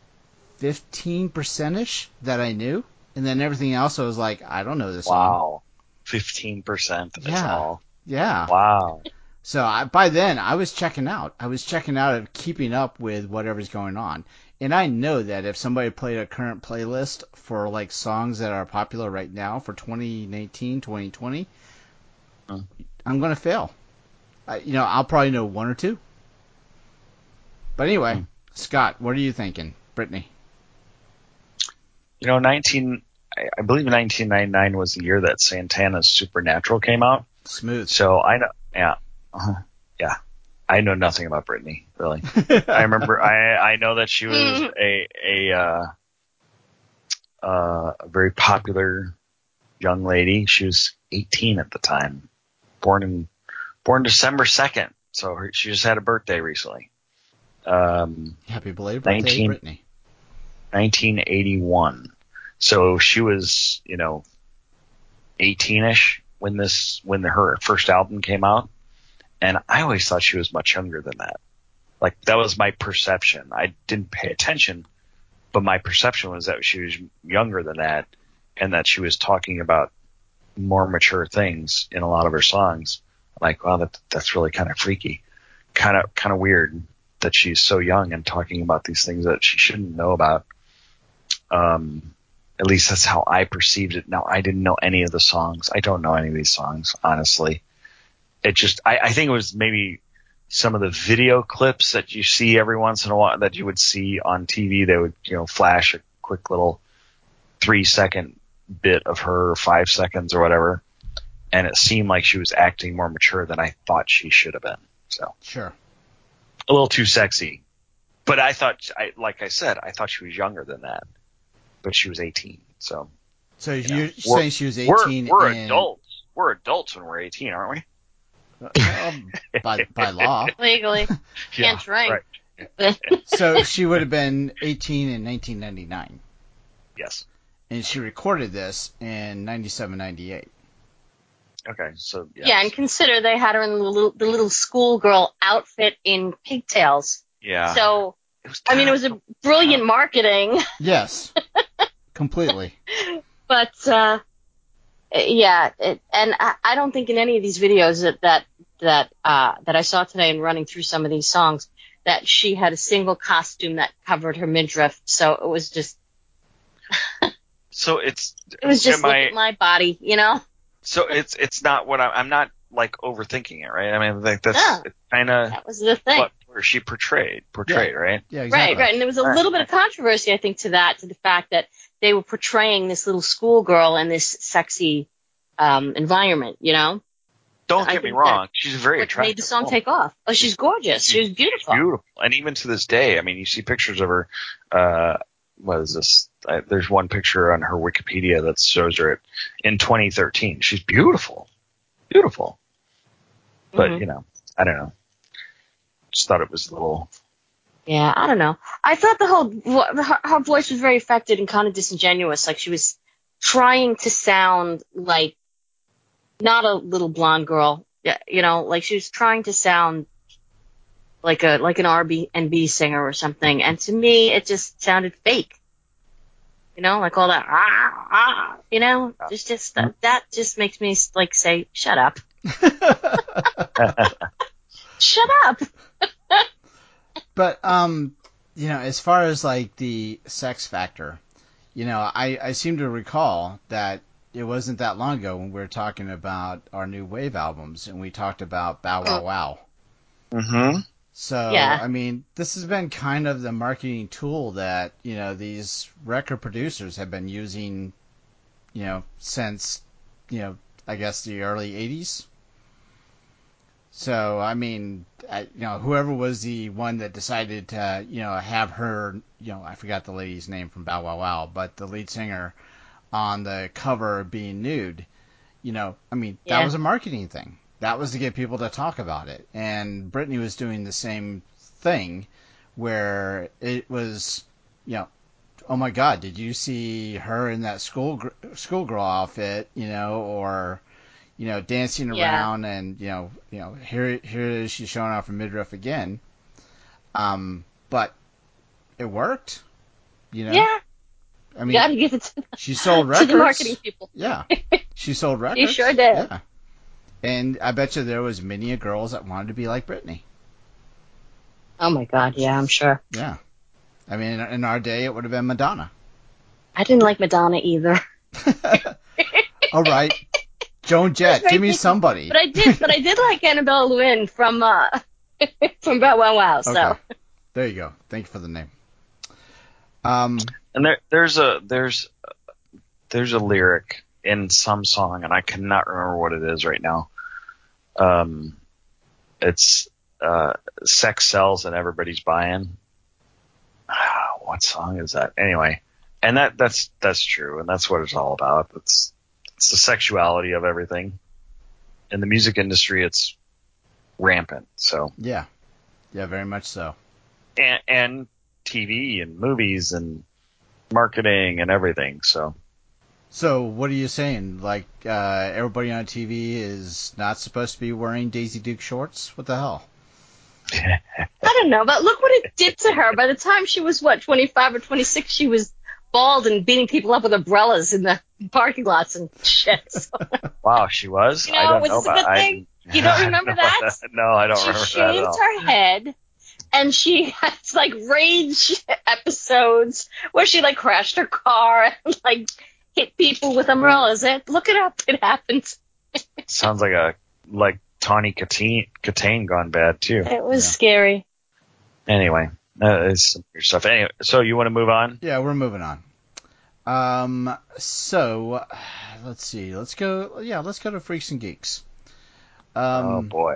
15%ish that I knew, and then everything else I was like, I don't know this song. Wow, 15%. That's all. Yeah. Wow. So by then I was checking out. I was checking out of keeping up with whatever's going on. And I know that if somebody played a current playlist for songs that are popular right now for 2019, 2020, I'm going to fail. I'll probably know one or two. But anyway, Scott, what are you thinking? Brittany? I believe 1999 was the year that Santana's Supernatural came out. Smooth. So I know, yeah. Yeah. I know nothing about Britney, really. I remember, I know that she was a very popular young lady. She was 18 at the time, born December 2nd. So she just had a birthday recently. Happy belated birthday, Britney. 1981. So she was, 18-ish when her first album came out. And I always thought she was much younger than that. That was my perception. I didn't pay attention, but my perception was that she was younger than that, and that she was talking about more mature things in a lot of her songs. I'm like, wow, that's really kind of freaky. Kind of weird that she's so young and talking about these things that she shouldn't know about. At least that's how I perceived it. Now, I didn't know any of the songs. I don't know any of these songs, honestly. It just, I think it was maybe some of the video clips that you see every once in a while that you would see on TV. They would, flash a quick little 3-second bit of her, 5 seconds or whatever. And it seemed like she was acting more mature than I thought she should have been. So sure, a little too sexy, but I thought, like I said, I thought she was younger than that, but she was 18. So So you're saying she was 18? We're adults. We're adults when we're 18, aren't we? By law. Legally. Can't drink. Right. So she would have been 18 in 1999. Yes. And she recorded this in 97, 98. Okay, so yeah, and consider they had her in the little schoolgirl outfit in pigtails. Yeah. So, it was a brilliant marketing. Yes, completely. But and I don't think in any of these videos that I saw today and running through some of these songs that she had a single costume that covered her midriff. So it was just. So it was just look at my body, you know. So it's not what I'm not like overthinking it, right? I mean, that's kind of that was the thing what she portrayed, right? Yeah, exactly. Right, and there was a little bit of controversy, I think, to the fact that they were portraying this little schoolgirl in this sexy environment, you know. Don't get me wrong, she's very attractive. Made the song take off. Oh, she's gorgeous. She was beautiful. Beautiful, and even to this day, I mean, you see pictures of her. What is this? There's one picture on her Wikipedia that shows her in 2013. She's beautiful. But, I don't know. Just thought it was a little... Yeah, I don't know. I thought her voice was very affected and kind of disingenuous. Like she was trying to sound like not a little blonde girl. You know, like she was trying to sound like an R&B singer or something. And to me, it just sounded fake. You know, like all that, you know, just that just makes me like say, shut up. Shut up. But, as far as like the sex factor, I seem to recall that it wasn't that long ago when we were talking about our new wave albums and we talked about Bow Wow Wow. Mm-hmm. So, yeah. I mean, this has been kind of the marketing tool that, these record producers have been using, since, I guess the early 80s. So, I mean, whoever was the one that decided to, have her, I forgot the lady's name from Bow Wow Wow, but the lead singer on the cover being nude, that was a marketing thing. That was to get people to talk about it. And Britney was doing the same thing where it was, oh my God, did you see her in that schoolgirl outfit, or, dancing around and, here she's showing off her midriff again. But it worked, Yeah. I mean, you gotta give it to she sold records. To the marketing people. Yeah. She sold records. She sure did. Yeah. And I bet you there was many girls that wanted to be like Britney. Oh my God, yeah, I'm sure. Yeah. I mean, in our day, it would have been Madonna. I didn't like Madonna either. All right. Joan Jett, give me somebody. But I did like Annabelle Lwin from Bow Wow Wow, so. Okay. There you go. Thank you for the name. And there's a lyric in some song, and I cannot remember what it is right now. It's sex sells and everybody's buying. What song is that? Anyway, and that's true, and that's what it's all about. It's the sexuality of everything. In the music industry, it's rampant. So yeah, very much so. And TV and movies and marketing and everything. So what are you saying? Like, everybody on TV is not supposed to be wearing Daisy Duke shorts? What the hell? I don't know, but look what it did to her. By the time she was, 25 or 26, she was bald and beating people up with umbrellas in the parking lots and shit. So. Wow, she was? I don't know about that. You don't remember that? No, I don't remember that She shaved her head, and she has, rage episodes where she, crashed her car and, hit people with umbrellas. Look it up. It happens. Sounds like Tawny Katane gone bad too. It was scary. Anyway, it's some weird stuff. Anyway, so you want to move on? Yeah, we're moving on. So let's see. Let's go to Freaks and Geeks. Oh boy.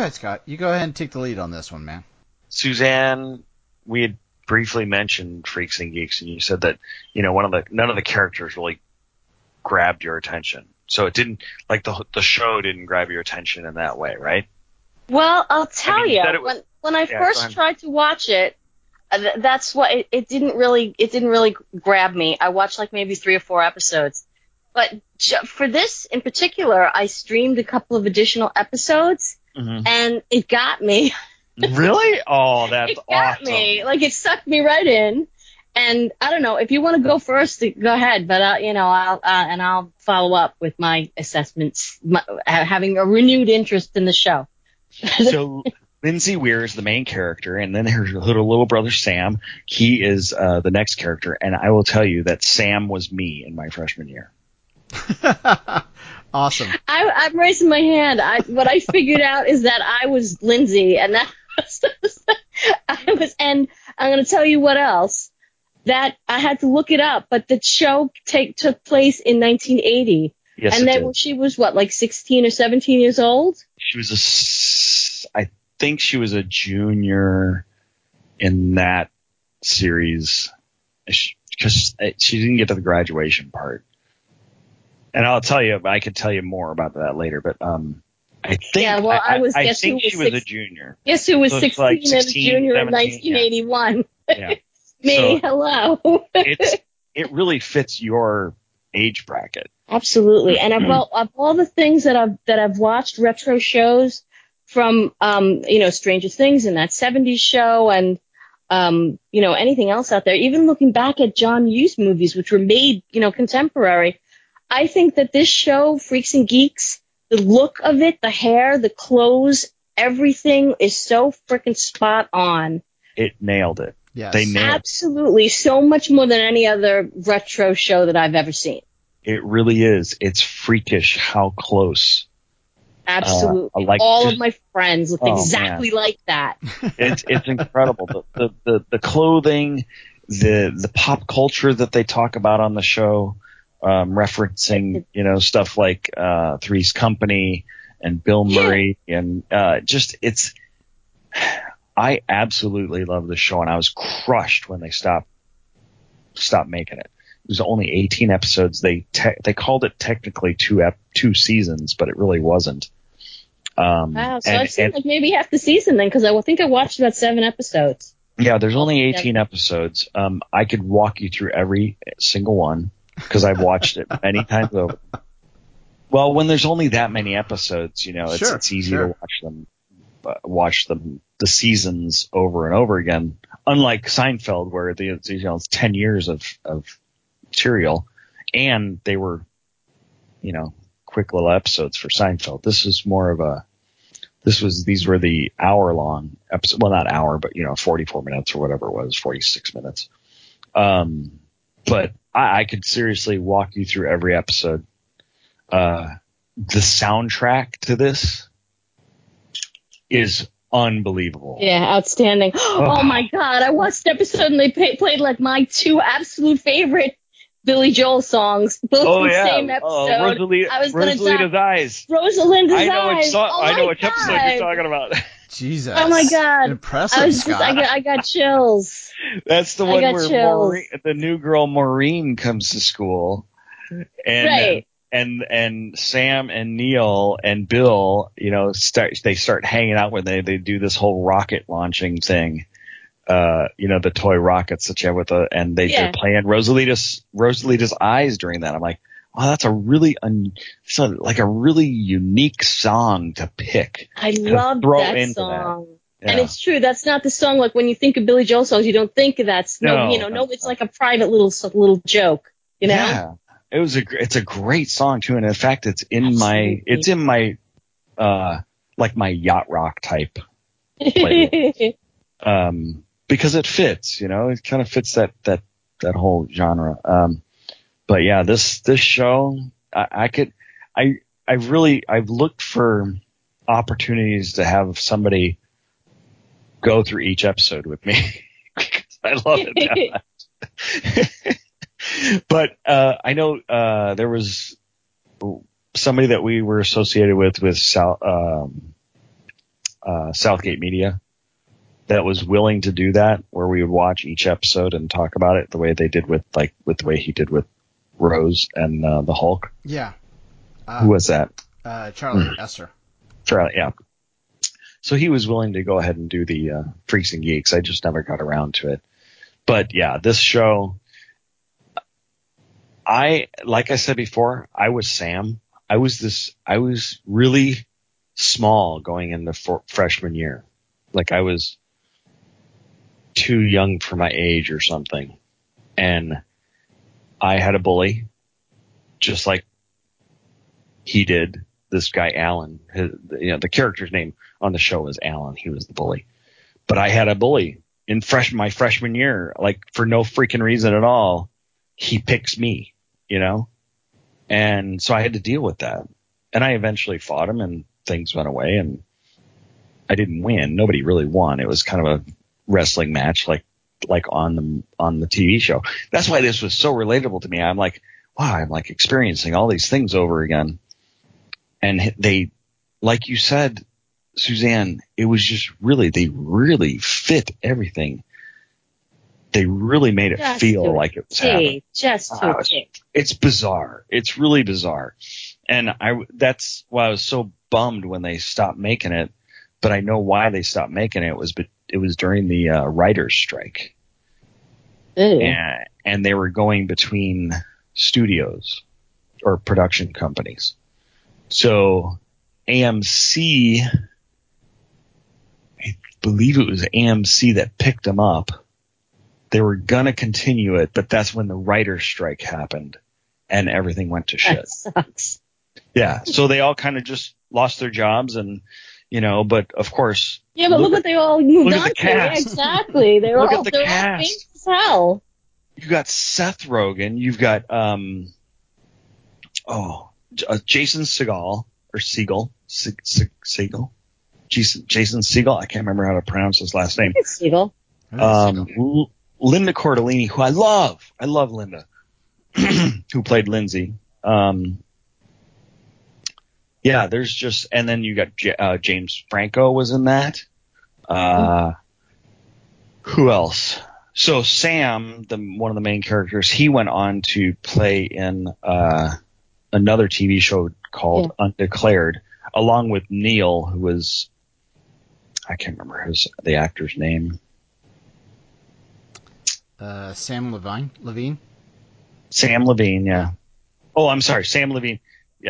ahead, Scott. You go ahead and take the lead on this one, man. Suzanne, we had briefly mentioned Freaks and Geeks, and you said that, none of the characters really grabbed your attention. So it didn't, like the show didn't grab your attention in that way, right? Well, I'll tell you, when I Yeah, first tried to watch it, that's what it didn't really grab me. I watched like maybe 3 or 4 episodes, but for this in particular, I streamed a couple of additional episodes, and it got me. Really? Oh, that's it got awesome. me. Like it sucked me right in. And I don't know if you want to go first, go ahead. But I'll follow up with my assessments, having a renewed interest in the show. So Lindsay Weir is the main character, and then her little brother Sam. He is the next character, and I will tell you that Sam was me in my freshman year. Awesome. I'm raising my hand. What I figured out is that I was Lindsay, and that was. And I'm going to tell you what else. That I had to look it up, but the show took place in 1980. Yes, and it then did. she was what, like 16 or 17 years old? She was I think she was a junior in that series because she didn't get to the graduation part. And I'll tell you, I could tell you more about that later, but I think I think she was a junior. Guess who was So 16 like and a junior in 1981? Yeah. Me, So hello. it really fits your age bracket. Absolutely. And of all the things that I've watched, retro shows from Stranger Things and that 70s show and anything else out there, even looking back at John Hughes movies which were made, contemporary, I think that this show, Freaks and Geeks, the look of it, the hair, the clothes, everything is so freaking spot on. It nailed it. Yes. They nailed Absolutely. So much more than any other retro show that I've ever seen. it. It really is. It's freakish how close. Absolutely. All of my friends look exactly like that. It's incredible. The clothing, the pop culture that they talk about on the show, referencing, stuff like Three's Company and Bill Murray and I absolutely love the show, and I was crushed when they stopped making it. It was only 18 episodes. They called it technically two seasons, but it really wasn't. Wow, so I've seen like maybe half the season then, because I think I watched about 7 episodes. Yeah, there's only 18 episodes. I could walk you through every single one because I've watched it many times over. Well, when there's only that many episodes, it's easy to watch the seasons over and over again. Unlike Seinfeld, where it's 10 years of material, and they were, quick little episodes for Seinfeld. This is more of these were the hour-long episodes. Well, not hour, but 44 minutes or whatever it was, 46 minutes. But I could seriously walk you through every episode. The soundtrack to this is unbelievable. Yeah, outstanding. Oh my God, I watched an episode and they played like my 2 absolute favorite Billy Joel songs, both in the same episode. Rosalinda's Eyes. Rosalinda's Eyes. I know which episode you're talking about. Jesus. Oh my God. Impressive, Scott. I got chills. That's the one where the new girl Maureen comes to school, and and Sam and Neil and Bill, start hanging out when they do this whole rocket launching thing. The toy rockets that you have they're playing Rosalita's Eyes during that. I'm like, oh, that's a really like a really unique song to pick. I love that song. Yeah. And it's true. That's not the song. Like when you think of Billy Joel songs, you don't think of that. It's like a private little joke, Yeah. It's a great song too. And in fact, it's in my like my yacht rock type playlist. Because it fits, it kind of fits that whole genre. But yeah, this show, I've looked for opportunities to have somebody go through each episode with me because I love it that much. But I know there was somebody that we were associated with Southgate Media that was willing to do that, where we would watch each episode and talk about it the way they did with the way he did with Rose and the Hulk. Yeah. Who was that? Charlie Esser. Charlie, yeah. So he was willing to go ahead and do the Freaks and Geeks. I just never got around to it. But yeah, this show, like I said before, I was Sam. I was really small going into freshman year. Like I was too young for my age or something. And I had a bully, just like he did. This guy, Alan, the character's name on the show is Alan. He was the bully. But I had a bully in my freshman year, like for no freaking reason at all. He picks me, and so I had to deal with that. And I eventually fought him and things went away and I didn't win. Nobody really won. It was kind of a wrestling match, like on the TV show. That's why this was so relatable to me. I'm like, wow, I'm like experiencing all these things over again. And they, like you said, Suzanne, it was just they really fit everything. They really made it feel like it was happening. It's bizarre. It's really bizarre. And that's why I was so bummed when they stopped making it. But I know why they stopped making it. It was during the writer's strike. And they were going between studios or production companies. So AMC, I believe it was AMC that picked them up. They were going to continue it, but that's when the writer's strike happened and everything went to shit. That sucks. Yeah. So they all kind of just lost their jobs and, but of course. Yeah, but look what they all moved on to. Cast. Yeah, exactly. They're all cast. famous as hell. You got Seth Rogen. You've got, Jason Segel or Segel. Segel. Jason Segel. I can't remember how to pronounce his last name. Segel. Linda Cordellini, who I love. I love Linda, who played Lindsay. Yeah, there's just, and then you got James Franco was in that. Who else? So Sam, one of the main characters, he went on to play in another TV show called Undeclared, along with Neil, who was, I can't remember the actor's name. Sam Levine. Sam Levine, yeah. Oh, I'm sorry, Sam Levine. Yeah.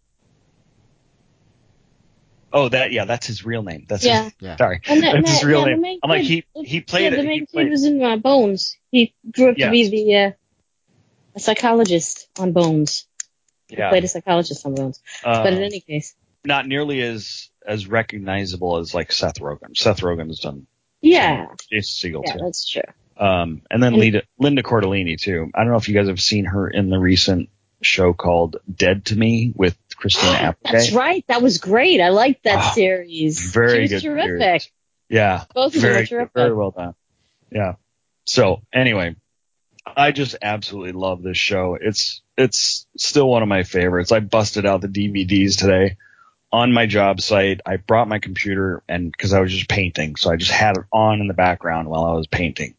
Oh, that's his real name. That's his, sorry, that's his real name. I'm like he played. The main kid was in Bones. He grew up to be a psychologist on Bones. He played a psychologist on Bones. But in any case, not nearly as recognizable as like Seth Rogen. Seth Rogen has done. Yeah. Jason Segel too. That's true. And then Linda Cordellini too. I don't know if you guys have seen her in the recent show called Dead to Me with Christina Applegate. That's right. That was great. I liked that series. Very she was good. Terrific. Series. Yeah. Both of them were terrific. Very well done. Yeah. So anyway, I just absolutely love this show. It's still one of my favorites. I busted out the DVDs today on my job site. I brought my computer and because I was just painting, so I just had it on in the background while I was painting.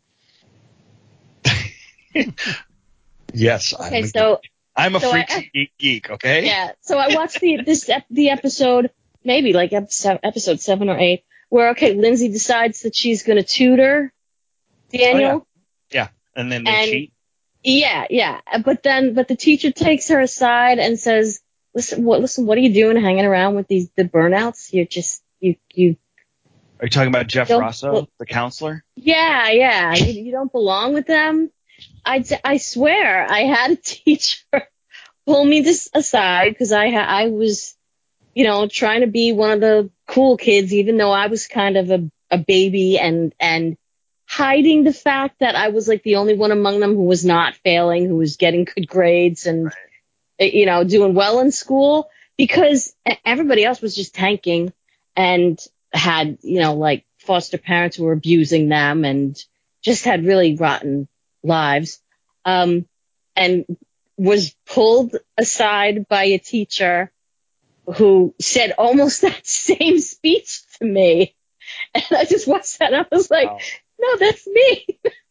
Yes, okay, I'm a freaky geek, okay? Yeah. So I watched the episode, maybe like episode 7 or 8, where Lindsay decides that she's going to tutor Daniel. Oh, yeah, and then they cheat. Yeah. But the teacher takes her aside and says, "Listen, what are you doing hanging around with the burnouts? You're just you." Are you talking about Jeff Rosso, the counselor? Yeah. You don't belong with them. I swear I had a teacher pull me aside because I was, trying to be one of the cool kids, even though I was kind of a baby and hiding the fact that I was like the only one among them who was not failing, who was getting good grades and, doing well in school because everybody else was just tanking and had, like foster parents who were abusing them and just had really rotten lives, and was pulled aside by a teacher who said almost that same speech to me. And I just watched that and I was like, no, that's me.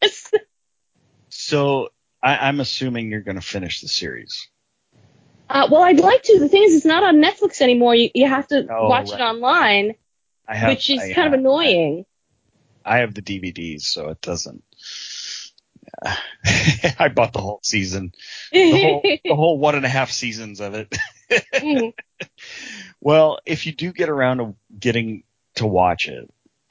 So I'm assuming you're going to finish the series. Well, I'd like to. The thing is, it's not on Netflix anymore. You have to watch it online, which is kind of annoying. I have the DVDs, so it doesn't. I bought the whole season, the whole 1.5 seasons of it. Well, if you do get around to getting to watch it,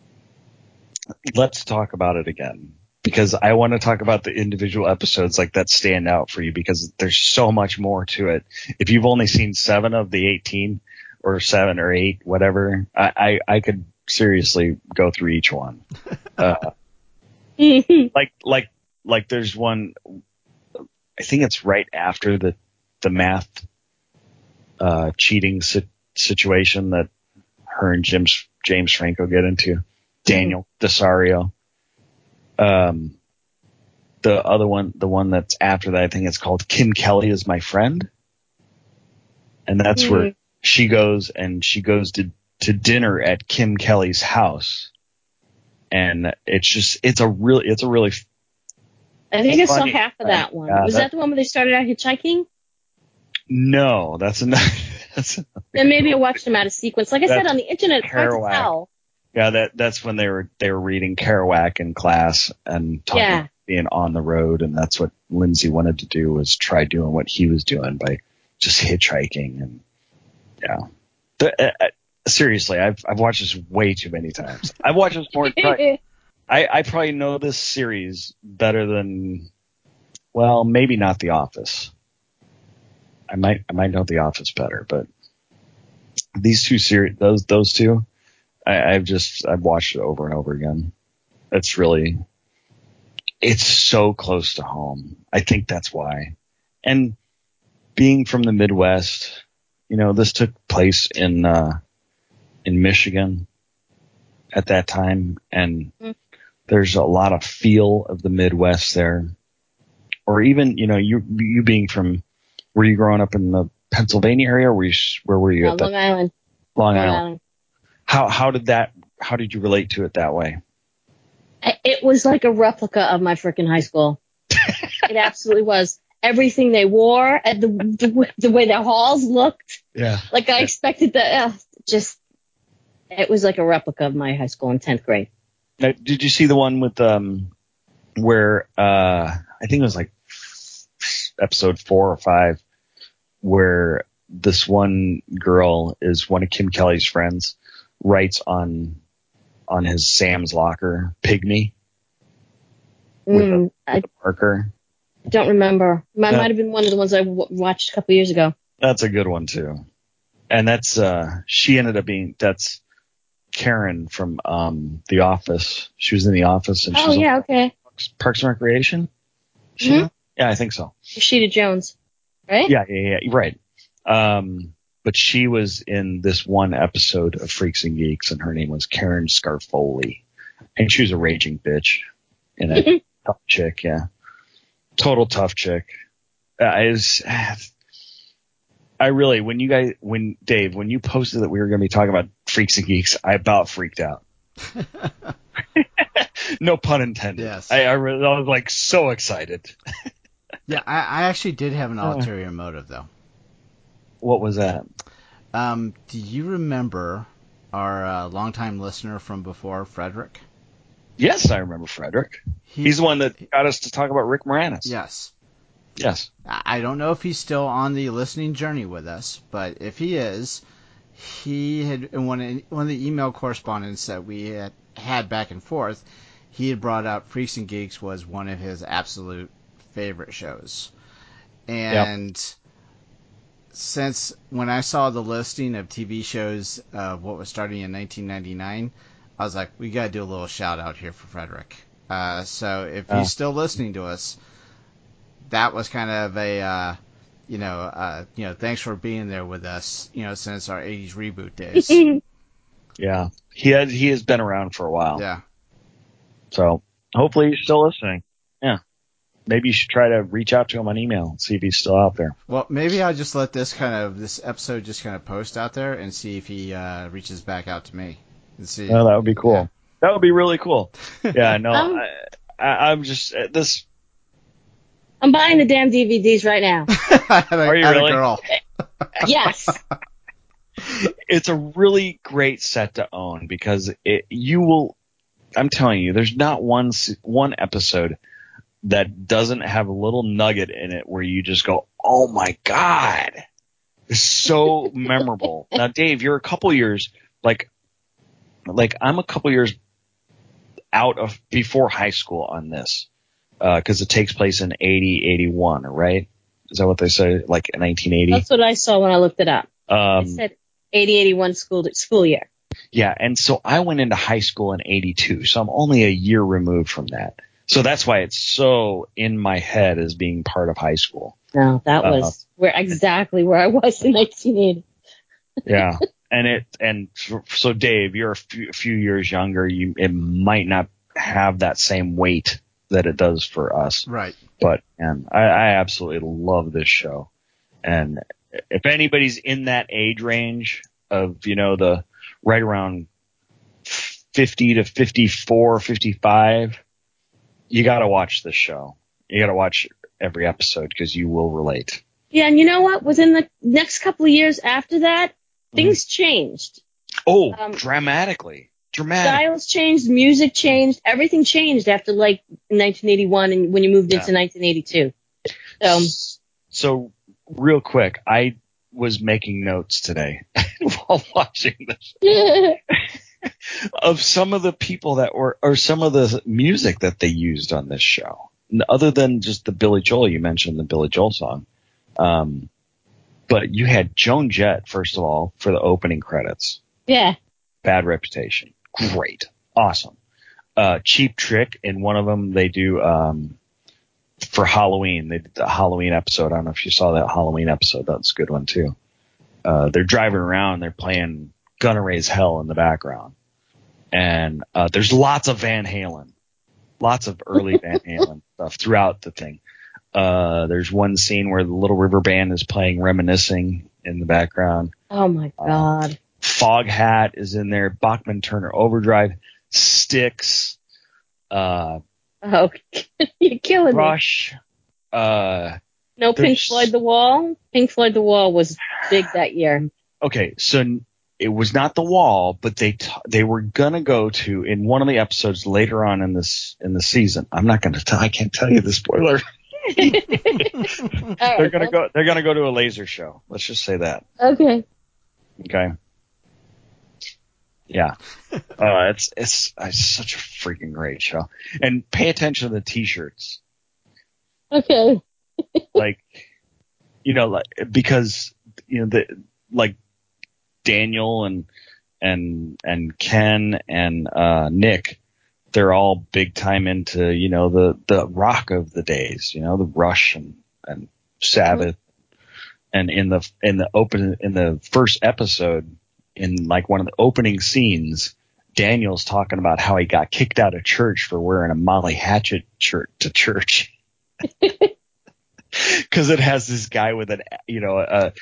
let's talk about it again, because I want to talk about the individual episodes like that stand out for you, because there's so much more to it. If you've only seen 7 of the 18 or 7 or 8, whatever, I could seriously go through each one. Like there's one, I think it's right after the math cheating situation that her and James Franco get into. Daniel Desario. The other one, the one that's after that, I think it's called Kim Kelly Is My Friend. And that's where she goes to dinner at Kim Kelly's house. And it's a really I think I saw half of that one. Was that the one where they started out hitchhiking? No, that's another. Then maybe I watched them out of sequence. Like I said, on the internet, it's hard to tell. Yeah, that's when they were reading Kerouac in class and talking about being on the road, and that's what Lindsay wanted to do, was try doing what he was doing by just hitchhiking. And seriously, I've watched this way too many times. I've watched this more. I probably know this series better than, well, maybe not The Office. I might know The Office better, but these two series, those two, I've watched it over and over again. It's so close to home. I think that's why. And being from the Midwest, this took place in Michigan at that time, and there's a lot of feel of the Midwest there. Or even, you being from, were you growing up in the Pennsylvania area, or where were you at that? Long Island. Long Island. How did you relate to it that way? It was like a replica of my freaking high school. It absolutely was. Everything they wore, and the way their halls looked. Yeah. Like I expected that. It was like a replica of my high school in 10th grade. Now, did you see the one with where I think it was like episode 4 or 5, where this one girl is one of Kim Kelly's friends, writes on his Sam's locker, Pygmy, with a marker. I don't remember. Might have been one of the ones I watched a couple years ago. That's a good one too. And that's she ended up being, that's Karen from The Office. She was in The Office, and she's on Parks and Recreation. Yeah, I think so. Rashida Jones, right? Yeah, right. But she was in this one episode of Freaks and Geeks, and her name was Karen Scarfoli, and she was a raging bitch and a tough chick. Yeah, total tough chick. When Dave, when you posted that we were going to be talking about Freaks and Geeks, I about freaked out. No pun intended. Yes. I was like so excited. Yeah, I actually did have an ulterior motive, though. What was that? Do you remember our longtime listener from before, Frederick? Yes, I remember Frederick. He's the one that got us to talk about Rick Moranis. Yes. Yes. I don't know if he's still on the listening journey with us, but if he is, he had, in one of the email correspondence that we had back and forth, he had brought out Freaks and Geeks was one of his absolute favorite shows. And since when I saw the listing of TV shows of what was starting in 1999, I was like, we got to do a little shout out here for Frederick. So if he's still listening to us, that was kind of a, thanks for being there with us, since our 80s reboot days. Yeah. He has been around for a while. Yeah. So hopefully he's still listening. Yeah. Maybe you should try to reach out to him on email and see if he's still out there. Well, maybe I'll just let this episode just kind of post out there and see if he reaches back out to me. See, Well, that would be cool. yeah. That would be really cool. Yeah, no, I'm just this. I'm buying the damn DVDs right now. Are you really? Girl. Yes. It's a really great set to own because you will. I'm telling you, there's not one episode that doesn't have a little nugget in it where you just go, "Oh my god, it's so memorable." Now, Dave, you're a couple years like I'm a couple years out of before high school on this because it takes place in 81, right? Is that what they say? Like 1980? That's what I saw when I looked it up. It said 80-81 school year. Yeah, and so I went into high school in 82, so I'm only a year removed from that. So that's why it's so in my head as being part of high school. No, that was exactly where I was in 1980. Yeah, so Dave, you're a few years younger. It might not have that same weight that it does for us. Right. But I absolutely love this show. And if anybody's in that age range of, the right around 50 to 54, 55, you got to watch this show. You got to watch every episode because you will relate. Yeah, and you know what? Within the next couple of years after that, things changed. Oh, dramatically. Styles changed, music changed, everything changed after 1981 and when you moved into 1982. So real quick, I was making notes today while watching this of some of the people that were, or some of the music that they used on this show, other than just the Billy Joel. You mentioned the Billy Joel song. But you had Joan Jett, first of all, for the opening credits. Yeah. Bad Reputation. Great. Awesome. Cheap Trick, in one of them, they do, for Halloween. They did the Halloween episode. I don't know if you saw that Halloween episode. That's a good one, too. They're driving around. They're playing Gonna Raise Hell in the background. And there's lots of Van Halen. Lots of early Van Halen stuff throughout the thing. There's one scene where the Little River Band is playing Reminiscing in the background. Oh, my God. Foghat is in there. Bachman Turner Overdrive. Styx. You're killing Rush. me. No Pink Floyd The Wall? Pink Floyd The Wall was big that year. Okay, so it was not The Wall, but they were gonna go to, in one of the episodes later on in the season. I'm not gonna I can't tell you the spoiler. They're gonna go to a laser show. Let's just say that. Okay. Yeah. It's such a freaking great show. And pay attention to the t-shirts. Okay. Because Daniel and Ken and Nick, they're all big time into, the rock of the days, the Rush and Sabbath. And in the first episode, in one of the opening scenes, Daniel's talking about how he got kicked out of church for wearing a Molly Hatchet shirt to church. Cause it has this guy with not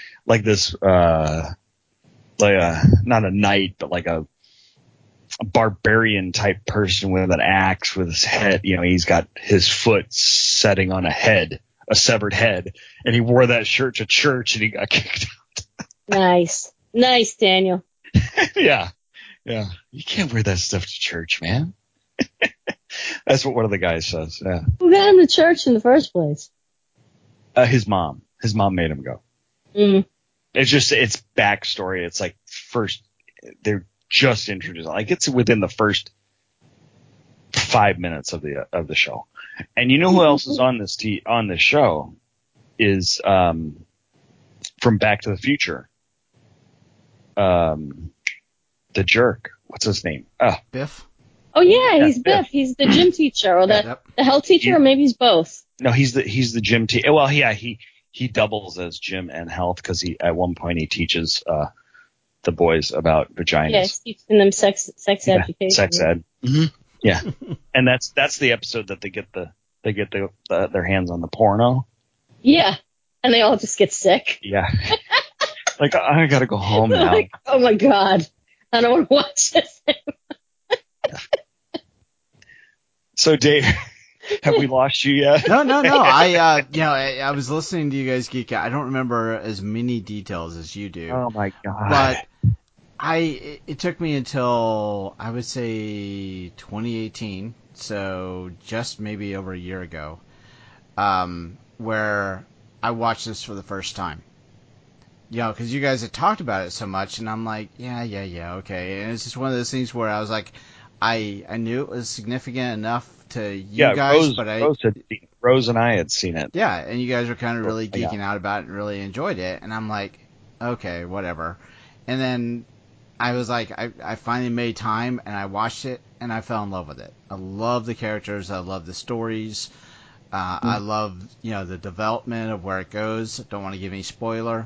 a knight, but like a barbarian type person with an axe with his head, he's got his foot setting on a severed head, and he wore that shirt to church and he got kicked out. Nice, Daniel. Yeah. You can't wear that stuff to church, man. That's what one of the guys says. Yeah. Who got him to church in the first place? His mom. His mom made him go. Mm. It's backstory. It's first, they're just introduced. It's within the first 5 minutes of the show. And you know who else is on this show is from Back to the Future. The jerk. What's his name? Biff. Oh yeah, he's Biff. He's the gym teacher or the health teacher, or maybe he's both. No, he's the gym teacher. Well, yeah, he doubles as gym and health because at one point he teaches the boys about vaginas. Yeah, he's teaching them sex education. Sex ed. Mm-hmm. Yeah, and that's the episode that they get their hands on the porno. Yeah, and they all just get sick. Yeah. I gotta go home now. Oh my God. I don't want to watch this. So, Dave, have we lost you yet? No. I was listening to you guys geek out. I don't remember as many details as you do. Oh my god! But it took me until I would say 2018, so just maybe over a year ago, where I watched this for the first time. Because you guys had talked about it so much, and I'm like, yeah, okay. And it's just one of those things where I was like, I knew it was significant enough to you guys, but Rose and I had seen it. Yeah, and you guys were kind of really geeking out about it and really enjoyed it, and I'm like, okay, whatever. And then I was like, I finally made time, and I watched it, and I fell in love with it. I love the characters, I love the stories, I love the development of where it goes. Don't want to give any spoiler.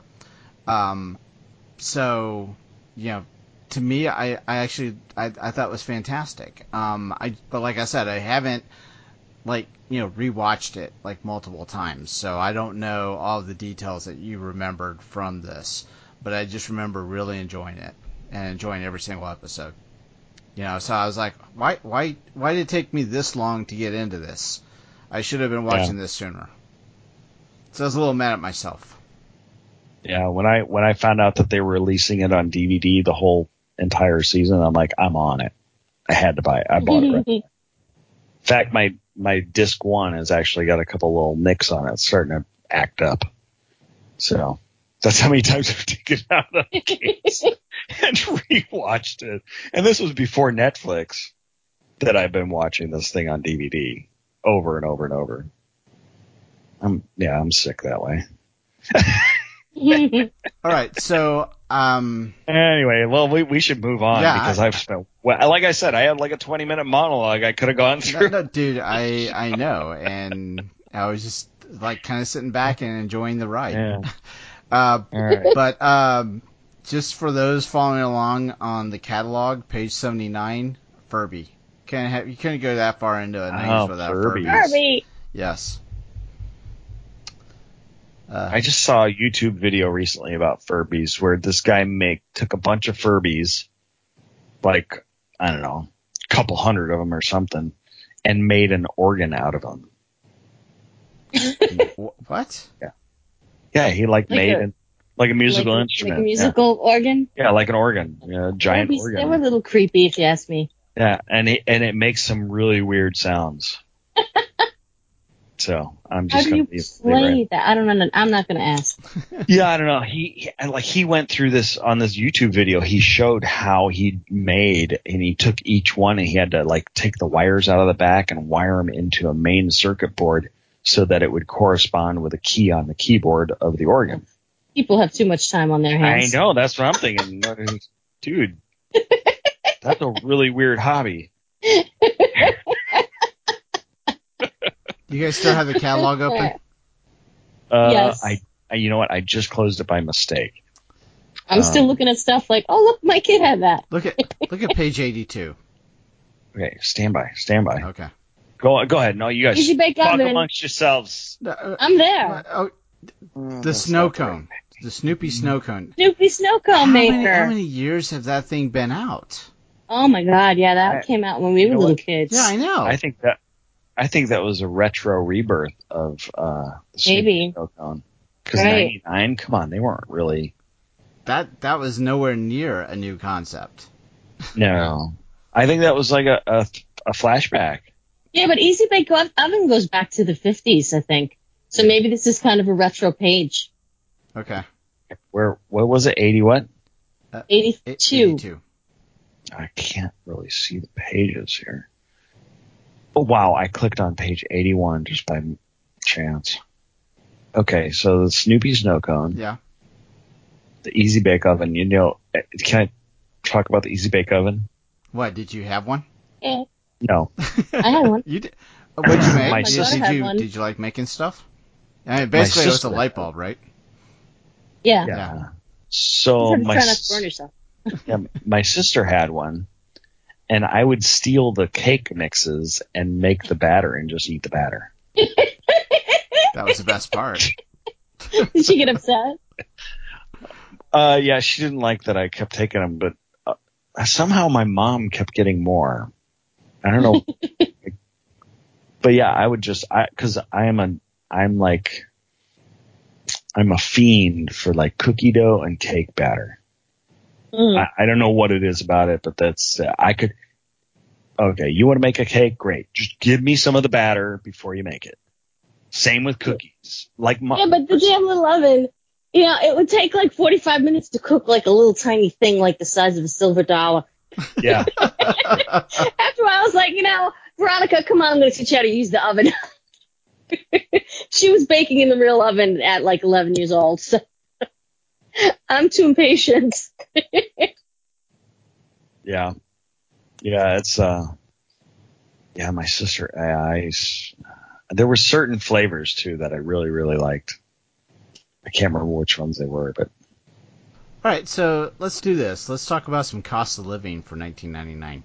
So, to me, I actually thought it was fantastic. But like I said, I haven't rewatched it like multiple times, so I don't know all the details that you remembered from this, but I just remember really enjoying it and enjoying every single episode. So I was like, why did it take me this long to get into this? I should have been watching this sooner. So I was a little mad at myself. Yeah, when I found out that they were releasing it on DVD, the whole entire season, I'm like, I'm on it. I had to buy it. I bought it. Right. In fact, my disc 1 has actually got a couple little nicks on it. It's starting to act up. So that's how many times I've taken it out of the case and rewatched it. And this was before Netflix that I've been watching this thing on DVD over and over and over. I'm sick that way. All right, so anyway, well, we should move on because I've spent. Well, like I said, I had like a 20-minute monologue I could have gone through. No, dude, I know, and I was just like kind of sitting back and enjoying the ride. Yeah. All right. But just for those following along on the catalog, page 79, Furby. You couldn't go that far into a names without Furbies. Furby. Yes. I just saw a YouTube video recently about Furbies where this guy took a bunch of Furbies, like, I don't know, a couple hundred of them or something, and made an organ out of them. What? Yeah. Yeah, he made a musical instrument. Like a musical organ? Yeah, like an organ. A giant organ. They were a little creepy if you ask me. Yeah, and it makes some really weird sounds. So I'm just going to play that? I don't know. I'm not going to ask. Yeah, I don't know. He went through this on this YouTube video. He showed how he made, and he took each one and he had to take the wires out of the back and wire them into a main circuit board so that it would correspond with a key on the keyboard of the organ. People have too much time on their hands. I know. That's what I'm thinking. Dude, that's a really weird hobby. You guys still have the catalog open? Yes. You know what? I just closed it by mistake. I'm still looking at stuff like, oh, look, my kid had that. Look at page 82. Okay, stand by. Okay. Go ahead. No, you guys Easy Bake talk Oven. amongst yourselves. I'm there. The snow cone. The Snoopy snow cone. Snoopy snow cone maker. How many years have that thing been out? Oh, my God. Yeah, that came out when we were little kids. Yeah, I know. I think that was a retro rebirth of the Maybe. Snow Cone. Because 99, come on, they weren't really. That was nowhere near a new concept. No, I think that was like a flashback. Yeah, but Easy Bake Oven goes back to the 50s, I think. So maybe this is kind of a retro page. Okay. What was it? 80 what? 82. 82. I can't really see the pages here. Oh, wow, I clicked on page 81 just by chance. Okay, so the Snoopy Snow Cone. Yeah. The Easy Bake Oven. Can I talk about the Easy Bake Oven? What, did you have one? Yeah. No. I had one. You did? What'd you make? My Did you like making stuff? I mean, basically it was a light bulb, right? Yeah. So try not to burn yourself. My sister had one, and I would steal the cake mixes and make the batter and just eat the batter. That was the best part. Did she get upset? Yeah, she didn't like that I kept taking them, but somehow my mom kept getting more. I don't know. But yeah, I would just, cause I'm a fiend for like cookie dough and cake batter. I don't know what it is about it, but that's, okay, you want to make a cake? Great. Just give me some of the batter before you make it. Same with cookies. But the damn little oven, it would take like 45 minutes to cook like a little tiny thing like the size of a silver dollar. Yeah. After a while, I was like, Veronica, come on, I'm going to teach you how to use the oven. She was baking in the real oven at like 11 years old, so I'm too impatient. Yeah. Yeah, it's, my sister, there were certain flavors too that I really, really liked. I can't remember which ones they were, but. All right, so let's do this. Let's talk about some cost of living for 1999.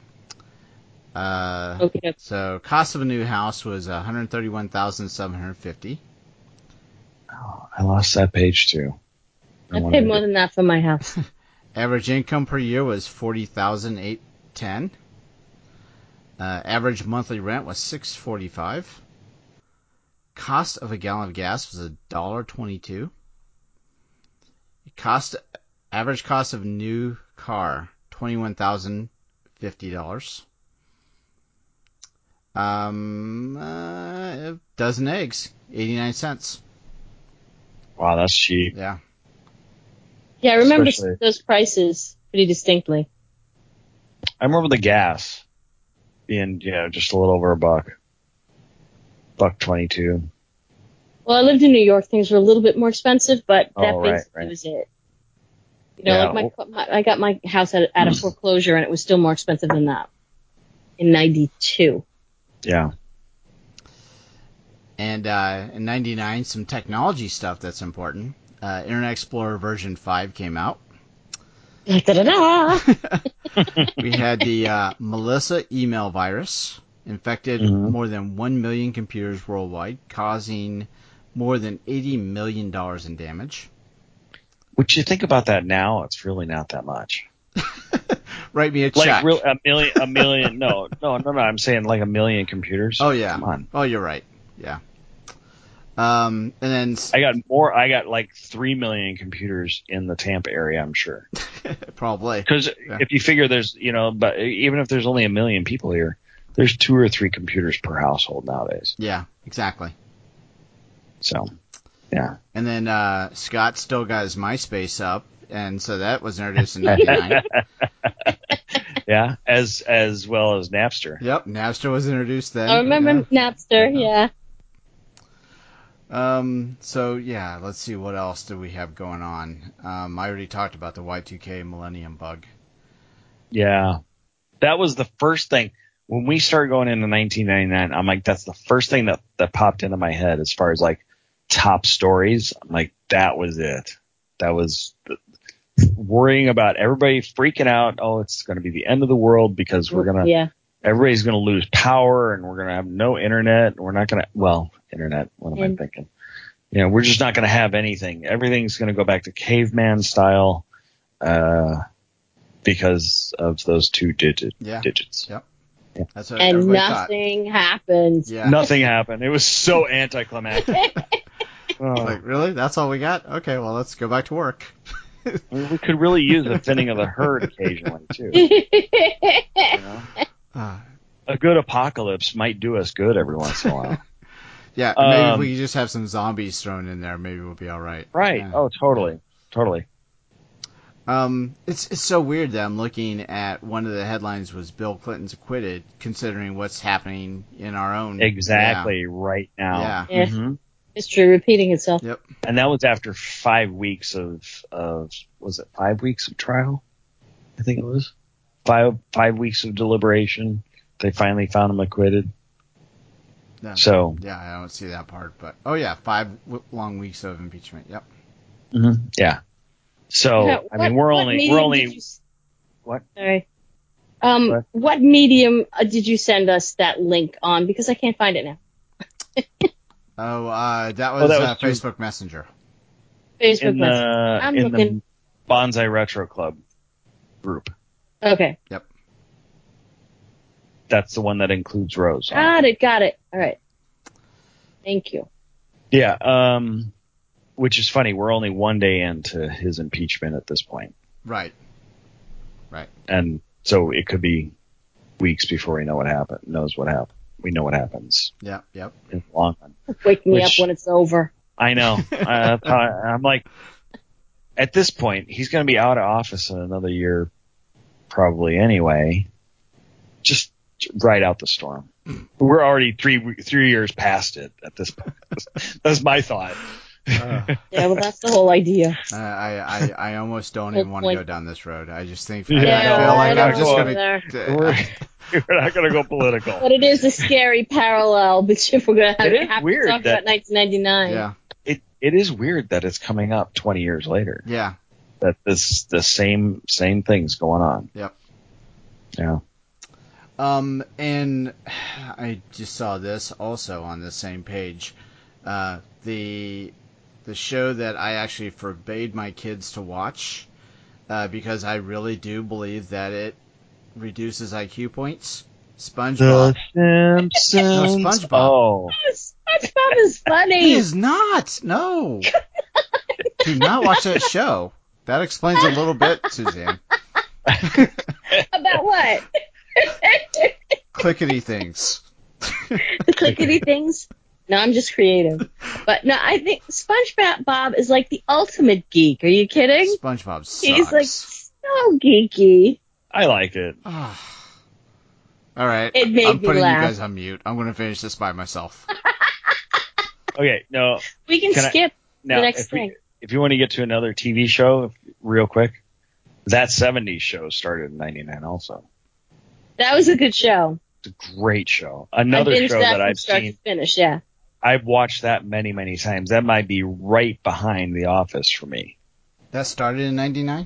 Okay. So cost of a new house was $131,750. Oh, I lost that page too. I paid more than that for my house. Average income per year was $40,810. Average monthly rent was $645. Cost of a gallon of gas was $1.22. Average cost of a new car, $21,050. A dozen eggs, 89 cents. Wow, that's cheap. Yeah. Yeah, I remember those prices pretty distinctly. I remember the gas being, just a little over $1.22. Well, I lived in New York. Things were a little bit more expensive, but that basically was it. I got my house at a foreclosure, and it was still more expensive than that in 92. Yeah. And in 99, some technology stuff that's important. Internet Explorer version 5 came out. Da-da-da-da. We had the Melissa email virus infected more than 1 million computers worldwide, causing more than $80 million in damage. Which you think about that now, it's really not that much. Write me a check. Like a million. No. I'm saying like 1 million computers. Oh yeah. Come on. Oh, you're right. Yeah. And then I got like 3 million computers in the Tampa area, I'm sure. Probably. Because if you figure there's, but even if there's only 1 million people here, there's 2 or 3 computers per household nowadays. Yeah, exactly. So, yeah. And then Scott still got his MySpace up, and so that was introduced in 99. Yeah, as well as Napster. Yep, Napster was introduced then. I remember Napster, yeah. So yeah, let's see, what else do we have going on? I already talked about the Y2K Millennium Bug. Yeah. That was the first thing. When we started going into 1999, I'm like, that's the first thing that popped into my head as far as like top stories. I'm like, that was it. That was worrying about everybody freaking out. Oh, it's going to be the end of the world because everybody's going to lose power and we're going to have no internet. And we're not going to, internet, what am I thinking? We're just not going to have anything. Everything's going to go back to caveman style, because of those 2 digits. Yep. Yeah. That's what and nothing happened. Yeah. Nothing happened. It was so anticlimactic. Like, really? That's all we got? Okay, well, let's go back to work. We could really use a thinning of the herd occasionally, too. A good apocalypse might do us good every once in a while. Yeah, maybe if we just have some zombies thrown in there, maybe we'll be all right. Right. Yeah. Oh, totally. It's so weird that I'm looking at one of the headlines was Bill Clinton's acquitted, considering what's happening in our own. Exactly, right now. Yeah. Mm-hmm. History repeating itself. Yep. And that was after 5 weeks of was it 5 weeks of trial? I think it was 5 weeks of deliberation. They finally found him acquitted. No, so I don't see that part, but 5 long weeks of impeachment. Yep. Mm-hmm. Yeah. So we're only. What? Sorry. What medium did you send us that link on? Because I can't find it now. That was Facebook Messenger. Facebook Messenger. I'm looking. The Bonsai Retro Club group. Okay. Yep. That's the one that includes Rose. Got it. All right. Thank you. Yeah. Which is funny. We're only one day into his impeachment at this point. Right. And so it could be weeks before we know what happened. We know what happens. Yep. In the long run. Wake me up when it's over. I know. I'm like, at this point, he's going to be out of office in another year, probably anyway. Just ride out the storm. We're already three years past it at this point. That's my thought. Yeah, well, that's the whole idea. I almost don't even want to go down this road. I just think Yeah, I feel like I'm just gonna. We're not gonna go political. But it is a scary parallel. But if we're gonna have to talk about 1999, yeah, it is weird that it's coming up 20 years later. Yeah, that the same things going on. Yep. Yeah. And I just saw this also on the same page. The show that I actually forbade my kids to watch because I really do believe that it reduces IQ points. SpongeBob. The Simpsons. No, SpongeBob. Oh. SpongeBob is funny. He is not. No. Do not watch that show. That explains a little bit, Suzanne. About what? Clickety things. The clickety things? No, I'm just creative. But no, I think SpongeBob is like the ultimate geek. Are you kidding? SpongeBob sucks. He's like so geeky. I like it. All right. It made I'm me putting laugh. you guys on mute. I'm going to finish this by myself. Okay, no. We can skip the next thing. If you want to get to another TV show real quick, That 70s Show started in 99 also. That was a good show. It's a great show. Another show that I've seen. To finish, yeah. I've watched that many, many times. That might be right behind The Office for me. That started in 99?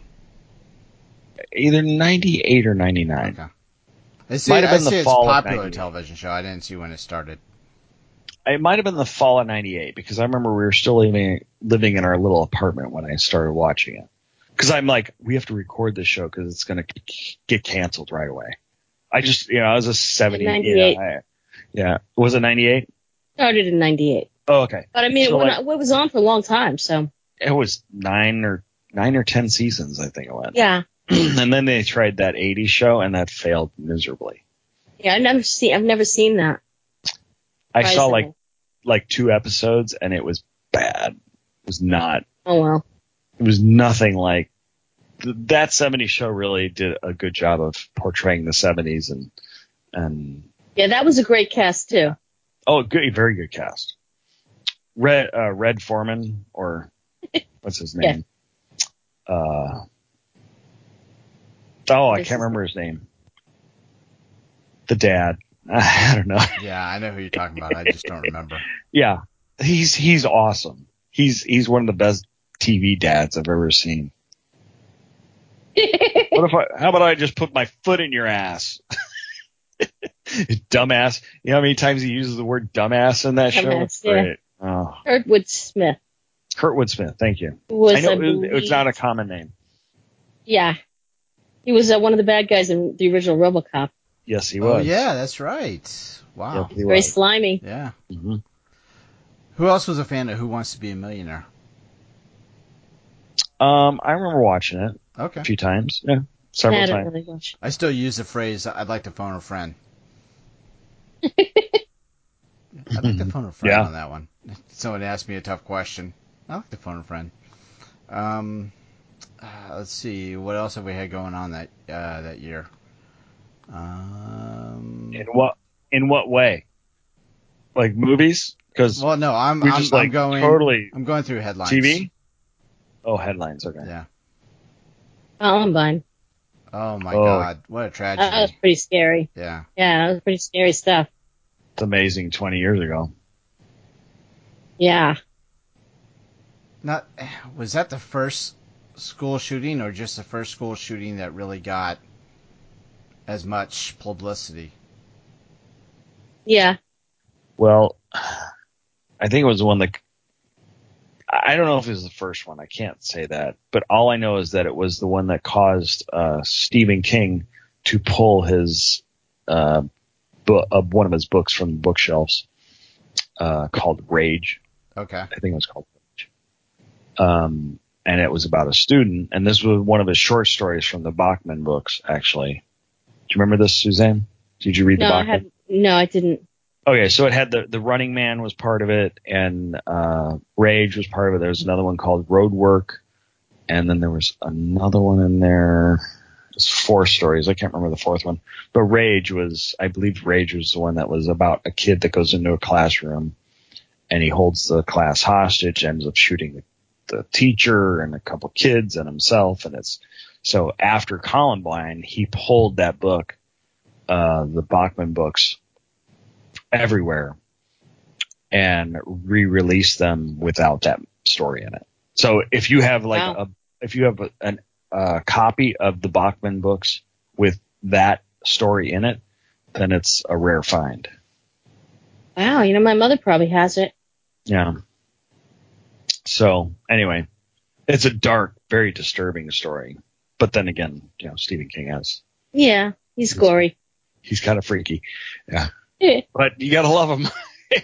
Either 98 or 99. Okay. I see, might have been the it's fall a of popular 98. television show. I didn't see when it started. It might have been the fall of 98 because I remember we were still living in our little apartment when I started watching it. Because I'm like, we have to record this show because it's going to get canceled right away. I was a 70. 98. Yeah. Was it 98? Started in 98. Oh, okay. But I mean, So, it was on for a long time, so. It was 9 or 10 seasons, I think it went. Yeah. And then they tried that 80s show and that failed miserably. Yeah, I've never seen that. I saw like 2 episodes and it was bad. It was not. Oh well. It was nothing like that 70s show. Really did a good job of portraying the 70s and. Yeah, that was a great cast too. Oh, good, very good cast. Red Foreman, or what's his name? Yeah. I can't remember his name. The dad. I don't know. Yeah, I know who you're talking about. I just don't remember. Yeah, he's awesome. He's one of the best TV dads I've ever seen. How about I just put my foot in your ass? Dumbass. You know how many times he uses the word dumbass in that show? Dumbass, yeah. Great. Oh. Kurtwood Smith. Thank you. Was, I know it's not a common name. Yeah. He was one of the bad guys in the original RoboCop. Yes, he was. Oh, yeah, that's right. Wow. Yep, Very slimy. Yeah. Mm-hmm. Who else was a fan of Who Wants to Be a Millionaire? I remember watching it a few times. Yeah, several times. Really watch. I still use the phrase, I'd like to phone a friend. I'd like to phone a friend on that one. Someone asked me a tough question. I'd like to phone a friend. Let's see. What else have we had going on that year? In what way? Like movies? Because no, I'm going through headlines. TV? Oh, headlines. Okay. Yeah. Columbine. Oh my God! What a tragedy. That was pretty scary. Yeah. Yeah, that was pretty scary stuff. It's amazing. 20 years ago. Yeah. Was that the first school shooting, or just the first school shooting that really got as much publicity? Yeah. Well, I think it was the one that I don't know if it was the first one. I can't say that. But all I know is that it was the one that caused Stephen King to pull his one of his books from the bookshelves called Rage. Okay. I think it was called Rage. And it was about a student. And this was one of his short stories from the Bachman books, actually. Do you remember this, Suzanne? Did you read the Bachman? No, I didn't. Okay, so it had the Running Man was part of it, and Rage was part of it. There was another one called Road Work, and then there was another one in there. It's 4 stories. I can't remember the 4th one. But I believe Rage was the one that was about a kid that goes into a classroom, and he holds the class hostage, ends up shooting the teacher and a couple kids and himself. And so after Columbine, he pulled that book, the Bachman books, everywhere and re-release them without that story in it. So if you have a copy of the Bachman books with that story in it, then it's a rare find. Wow, my mother probably has it. Yeah. So anyway, it's a dark, very disturbing story. But then again, Stephen King has. Yeah, he's gory. He's kind of freaky. Yeah. But you gotta love him.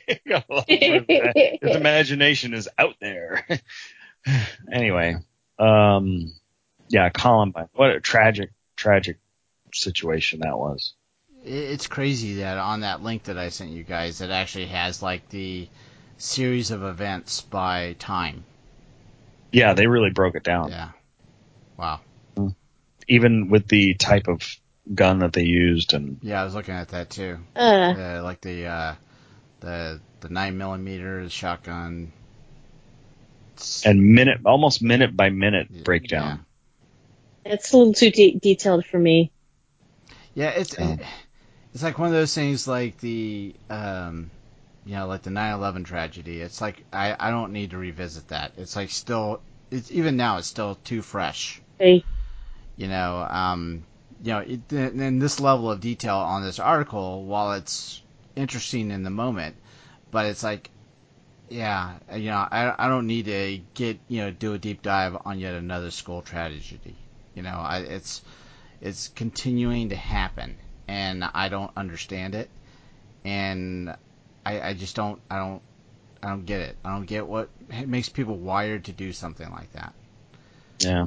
His imagination is out there. Anyway, Columbine. What a tragic situation that was. It's crazy that on that link that I sent you guys, it actually has like the series of events by time. Yeah, they really broke it down. Yeah. Wow. Even with the type of gun that they used, and yeah, I was looking at that too. Like the 9mm shotgun, and almost minute by minute breakdown. Yeah. It's a little too detailed for me. Yeah, it's like one of those things like the like the 9/11 tragedy. It's like I don't need to revisit that. It's like even now it's still too fresh. Hey. And this level of detail on this article, while it's interesting in the moment, but it's like, I don't need to do a deep dive on yet another school tragedy. It's continuing to happen, and I don't understand it, and I just don't get it. I don't get what makes people wired to do something like that. Yeah.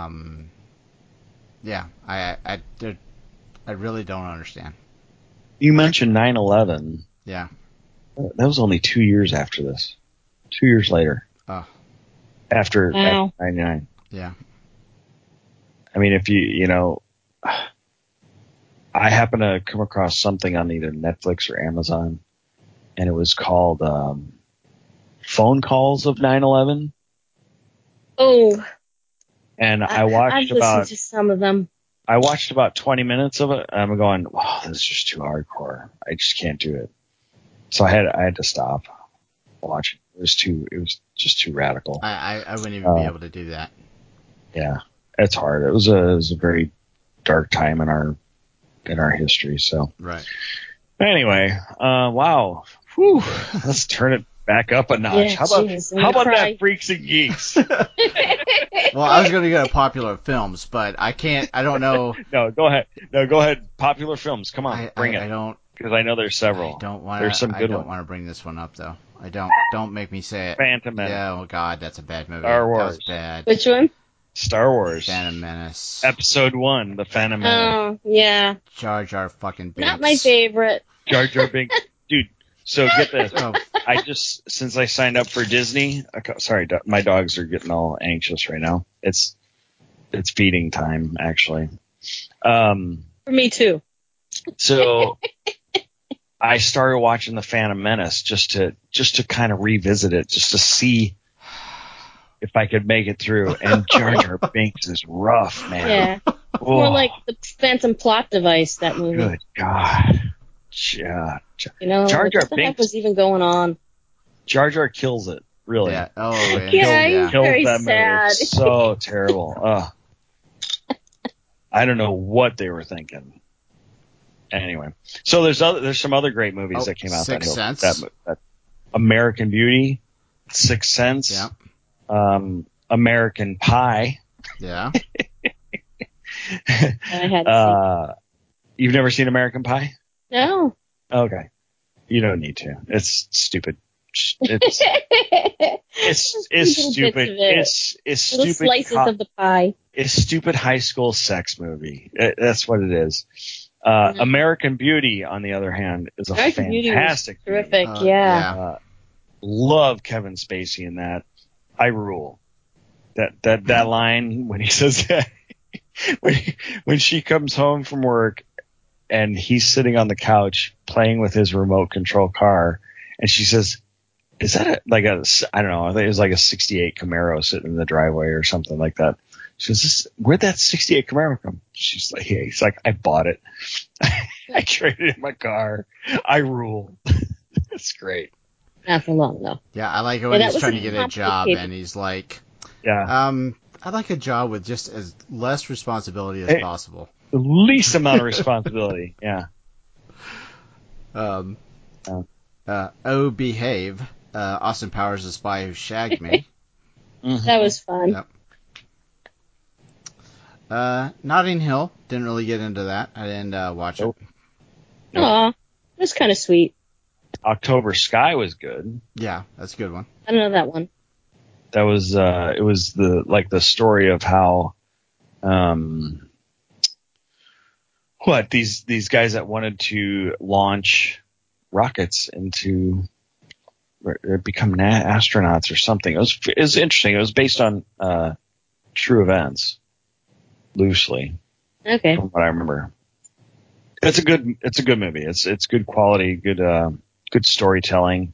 Yeah, I really don't understand. You mentioned 9/11. Yeah. That was only 2 years after this. 2 years later. Oh. After 99. Yeah. I mean, if I happen to come across something on either Netflix or Amazon, and it was called Phone Calls of 9/11. Oh. And I've listened to some of them. I watched about 20 minutes of it, and I'm going, wow, this is just too hardcore. I just can't do it. So I had to stop watching. It was just too radical. I wouldn't even be able to do that. Yeah, it's hard. It was a very dark time in our history. So right. Anyway, wow. Whew, let's turn it back up a notch. Yeah, how about that, Freaks and Geeks? Well, I was going to go to popular films, but I can't. I don't know. No, go ahead. Popular films. Come on, bring it. I don't, because I know there's several. There's some good ones. I don't want to bring this one up though. I don't. Don't make me say it. Phantom Menace. Yeah. Oh God, that's a bad movie. Star Wars. That was bad. Which one? Star Wars. Phantom Menace. Episode 1, The Phantom Menace. Oh yeah. Jar Jar fucking Binks. Not my favorite. Jar Jar Binks. Dude. So get this. Since I signed up for Disney, sorry, my dogs are getting all anxious right now. It's feeding time, actually. For me too. So I started watching The Phantom Menace just to kind of revisit it, just to see if I could make it through. And Jar Jar Binks is rough, man. Yeah. More like the Phantom plot device, that movie. Good God. Yeah. Jar Jar what the heck was even going on? Jar Jar kills it, really. Yeah. Oh, man. Yeah, he's very that sad. Movie. It's so terrible. I don't know what they were thinking. Anyway, so there's some other great movies that came out. Sixth Sense. That American Beauty, Sixth Sense. Yeah. American Pie. Yeah. I had You've never seen American Pie? No. Okay. You don't need to. It's stupid. It's stupid. It's little stupid. Slices of the pie. It's stupid high school sex movie. That's what it is. American Beauty, on the other hand, is a fantastic movie. Terrific, yeah. Love Kevin Spacey in that. I rule. That line when he says that when she comes home from work and he's sitting on the couch playing with his remote control car, and she says, "Is that I don't know, I think it was like a '68 Camaro sitting in the driveway or something like that." She says, "Where'd that '68 Camaro come?" She's like, "Hey," he's like, "I bought it. I traded in my car. I rule." It's great. Not for long though. Yeah, I like it when he's trying to get a job and he's like, I'd like a job with just as less responsibility as possible. The least amount of responsibility, yeah. Oh, Behave. Austin Powers, The Spy Who Shagged Me. That was fun. Yep. Notting Hill. Didn't really get into that. I didn't watch it. Aw, it was kind of sweet. October Sky was good. Yeah, that's a good one. I don't know that one. That was it was the story of how these guys that wanted to launch rockets into become astronauts or something. It was interesting. It was based on true events, loosely. Okay. From what I remember. It's a good movie. It's good quality, good storytelling.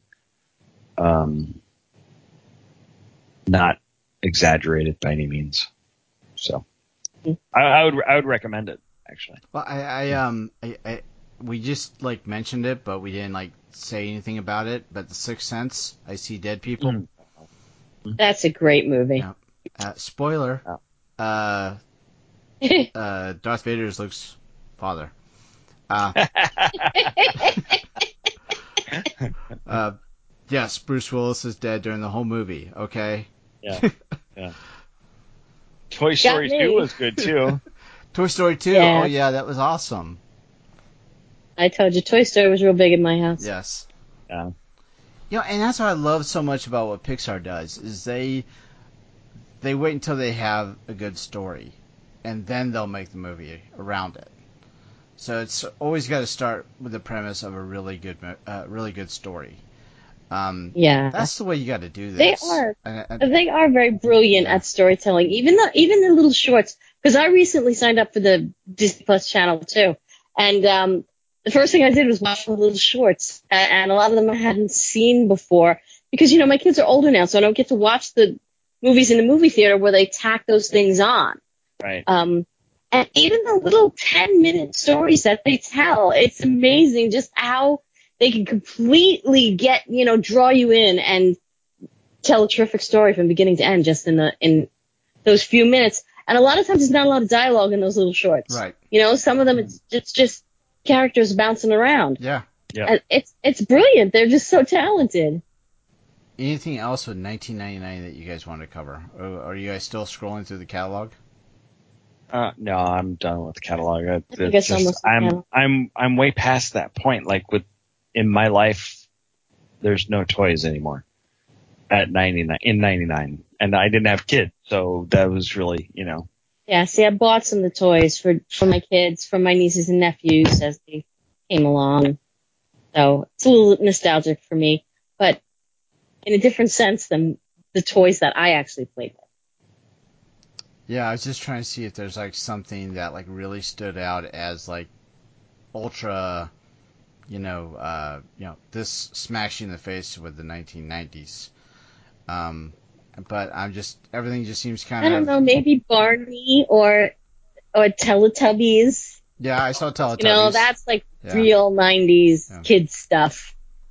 Not exaggerated by any means. So I would recommend it, actually. Well, we just mentioned it, but we didn't say anything about it. But The Sixth Sense, I See Dead People. That's a great movie. Yeah. Spoiler. Darth Vader is Luke's father. Yes, Bruce Willis is dead during the whole movie. Okay. Yeah. Toy Story 2 was good too. Toy Story 2. Yeah. Oh yeah, that was awesome. I told you, Toy Story was real big in my house. Yes. Yeah. And that's what I love so much about what Pixar does is they wait until they have a good story, and then they'll make the movie around it. So it's always got to start with the premise of a really good story. That's the way you got to do this. They are very brilliant at storytelling. Even the little shorts. Because I recently signed up for the Disney Plus channel too, and the first thing I did was watch the little shorts, and a lot of them I hadn't seen before because my kids are older now, so I don't get to watch the movies in the movie theater where they tack those things on. Right. And even the little 10-minute stories that they tell, it's amazing just how they can completely draw you in and tell a terrific story from beginning to end just in those few minutes. And a lot of times there's not a lot of dialogue in those little shorts. Right. Some of them it's just characters bouncing around. Yeah. And it's brilliant. They're just so talented. Anything else with 1999 that you guys want to cover? Or are you guys still scrolling through the catalog? No, I'm done with the catalog. I'm way past that point. In my life, there's no toys anymore. In 99, and I didn't have kids, so that was really, Yeah, see, I bought some of the toys for my kids, for my nieces and nephews as they came along. So it's a little nostalgic for me, but in a different sense than the toys that I actually played with. Yeah, I was just trying to see if there's something that really stood out as ultra, this smacks you in the face with the 1990s. But everything just seems kind of. I don't know, maybe Barney or Teletubbies. Yeah, I saw Teletubbies. That's real 90s kid stuff.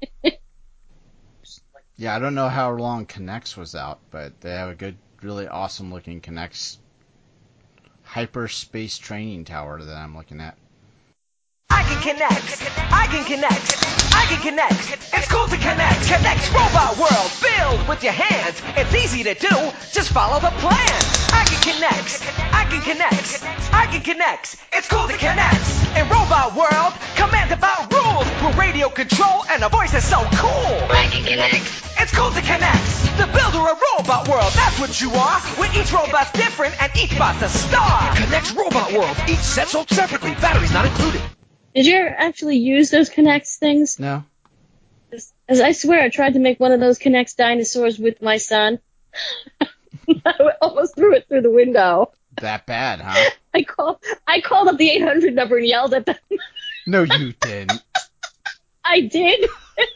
Yeah, I don't know how long K'NEX was out, but they have a good, really awesome looking K'NEX hyperspace training tower that I'm looking at. I can connect. I can connect. It's cool to connect. K'NEX Robot World. Build with your hands. commands. It's easy to do, just follow the plan. I can connect, I can connect, I can connect. It's cool to connect. In Robot World, command about rules with radio control and a voice that's so cool. I can connect. It's cool to connect. The builder of Robot World, that's what you are. Where each robot's different and each bot's a star. Connect Robot World. Each set sold separately. Batteries not included. Did you ever actually use those Connects things? No. As I swear, I tried to make one of those Connects dinosaurs with my son. I almost threw it through the window. That bad, huh? I called up the 800 number and yelled at them. No, you didn't. I did.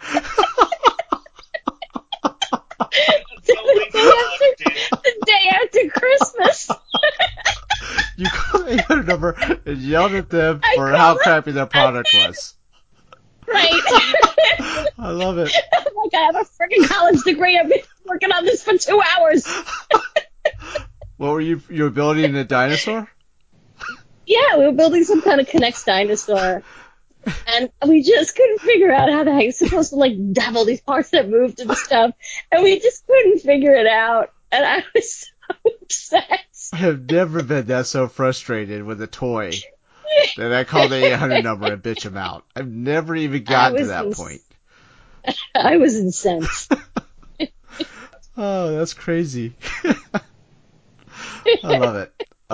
the day after Christmas. You called the 800 number and yelled at them for how crappy their product was. Right. I love it. I'm like, I have a freaking college degree. I've been working on this for 2 hours. What were you were building a dinosaur? Yeah, we were building some kind of Connects dinosaur. And we just couldn't figure out how the heck it's supposed to, like, have all these parts that moved and stuff. And we just couldn't figure it out. And I was so upset. I have never been that so frustrated with a toy that I call the 800 number and bitch them out. I've never even gotten to that point. I was incensed. Oh, that's crazy. I love it.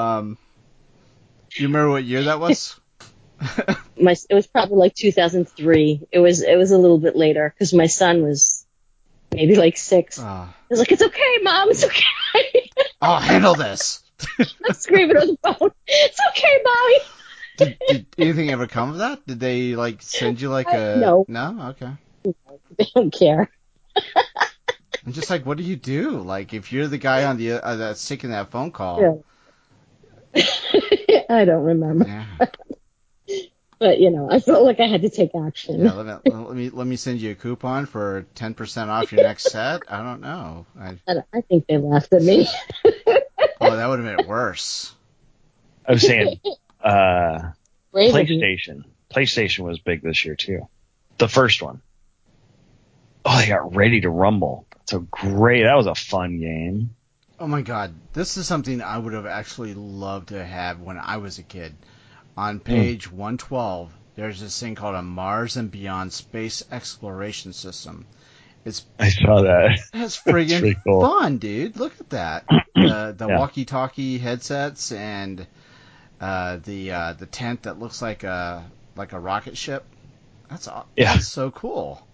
You remember what year that was? It was probably like 2003. It was a little bit later because my son was maybe like 6. I was like, "It's okay, Mom. It's okay." I'll handle this. I'm screaming on the phone. It's okay, Mommy. Did anything ever come of that? Did they like send you like a no? No, okay. They don't care. I'm just like, what do you do? Like, if you're the guy on the that's taking that phone call. Yeah. I don't remember. Yeah. But I felt like I had to take action. Yeah, let me send you a coupon for 10% off your next set. I don't know. I think they laughed at me. Oh, that would have made it worse. I was saying, PlayStation. PlayStation was big this year too. The first one. Oh, they got Ready to Rumble. So great. That was a fun game. Oh my God, this is something I would have actually loved to have when I was a kid. On page 112, there's this thing called a Mars and Beyond Space Exploration System. I saw that. That's friggin' cool. fun, dude. Look at that. The walkie-talkie headsets and the tent that looks like a rocket ship. That's so cool.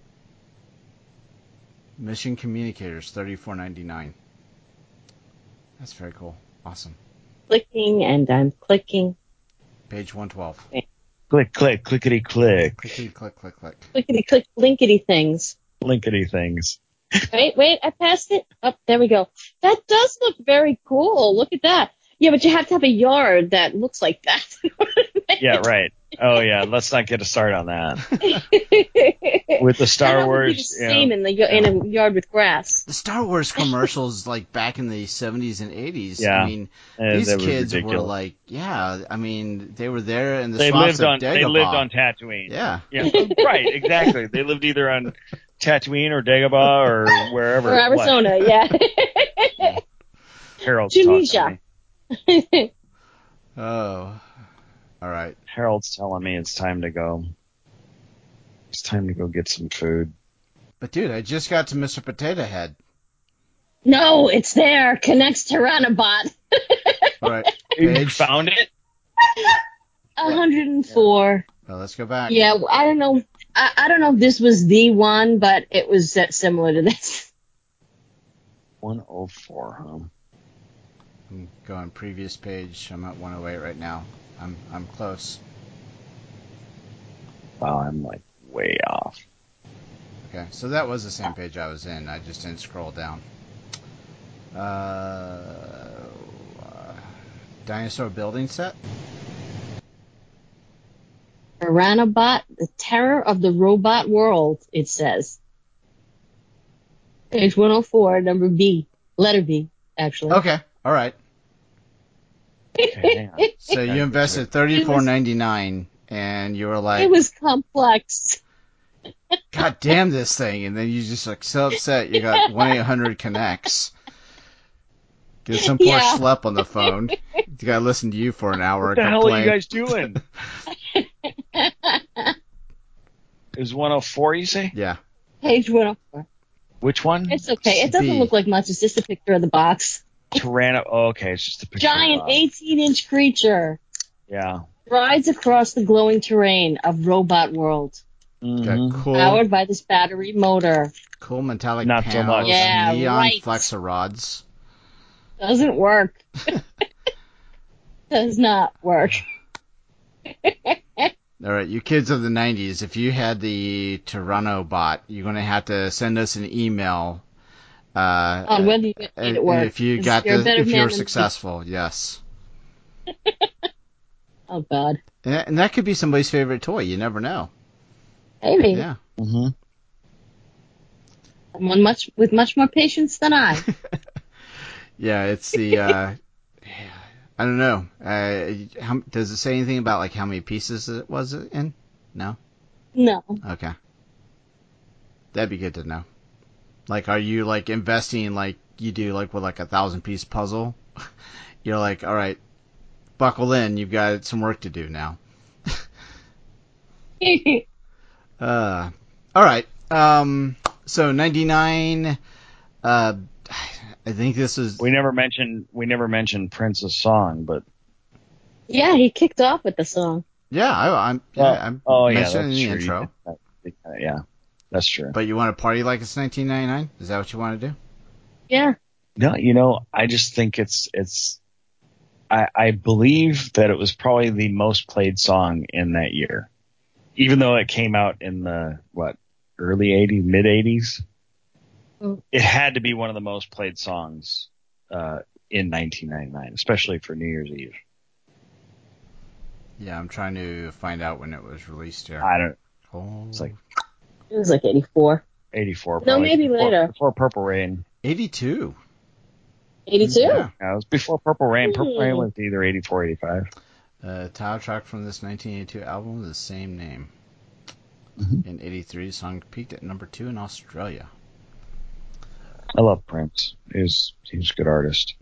Mission Communicators, $34.99. That's very cool. Awesome. Clicking and I'm clicking. Page 112. Click, click, clickety, click. Clickety, click, click, click. Clickety, click, blinkety things. Blinkety things. Wait, I passed it. Oh, there we go. That does look very cool. Look at that. Yeah, but you have to have a yard that looks like that. Yeah, right. Oh, yeah. Let's not get a start on that. With the Star Wars, the same in a yard with grass. The Star Wars commercials, like back in the 70s and 80s. Yeah, I mean, these kids were like, I mean, they were there in the swamps of Dagobah. They lived on Tatooine. Yeah. Right, exactly. They lived either on Tatooine or Dagobah or wherever. Or Arizona, yeah. Harold's Tunisia. talking to me. Oh, all right. Harold's telling me it's time to go. It's time to go get some food. But dude, I just got to Mr. Potato Head. No, it's there. Connects Tyrannobot. All right. You found it? 104. Well, let's go back. Yeah, I don't know. I don't know if this was the one, but it was similar to this. 104, huh? I'm going previous page. I'm at 108 right now. I'm close. Wow, I'm like way off. Okay, so that was the same page I was in. I just didn't scroll down. Dinosaur building set? Tyrannobot, the terror of the robot world, it says. Page 104, number B. Letter B, actually. Okay, all right. Okay, So you invested $34.99, and you were like... It was complex. God damn this thing, and then you just like so upset you got 1-800-CONNECTS. Get some poor schlep on the phone. You gotta listen to you for an hour. What the hell are you guys doing? Is 104, you say? Yeah. Page 104. Which one? It's okay. It doesn't look like much. It's just a picture of the box. Tyranno. Oh, okay, it's just a picture. Giant 18-inch creature. Yeah. Rides across the glowing terrain of Robot World. Got cool, Powered by this battery motor. cool metallic Not so panels, much. Yeah, neon right. flexor rods. Doesn't work. Does not work. All right, you kids of the 90s, if you had the Tyranno bot, you're going to have to send us an email. On whether you made it work. If you 'Cause got you're a the, better if man you're than me. successful, yes. Oh, God. And that could be somebody's favorite toy. You never know. Maybe. Yeah. Mm-hmm. Someone with much more patience than I. Yeah, it's the. I don't know. Does it say anything about like how many pieces it was in? No. No. Okay. That'd be good to know. Like, are you like investing like you do like with like a 1,000-piece puzzle? You're like, all right, buckle in. You've got some work to do now. All right. So 99. I think this is. We never mentioned Prince's song, but Yeah, he kicked off with the song. Yeah, I mentioned that's it in the true. intro. Yeah, that's true. But you want to party like it's 1999? Is that what you want to do? Yeah. No, I just think it's. I believe that it was probably the most played song in that year, even though it came out in the early '80s, mid '80s. It had to be one of the most played songs in 1999, especially for New Year's Eve. Yeah, I'm trying to find out when it was released here. I don't. Oh. It's like It was like 84. 84. No, Probably maybe later. Before Purple Rain. 82. 82? Yeah, it was before Purple Rain. Purple Rain was either 84 or 85. Title track from this 1982 album with the same name. Mm-hmm. In 83, the song peaked at number 2 in Australia. I love Prince. He's a good artist.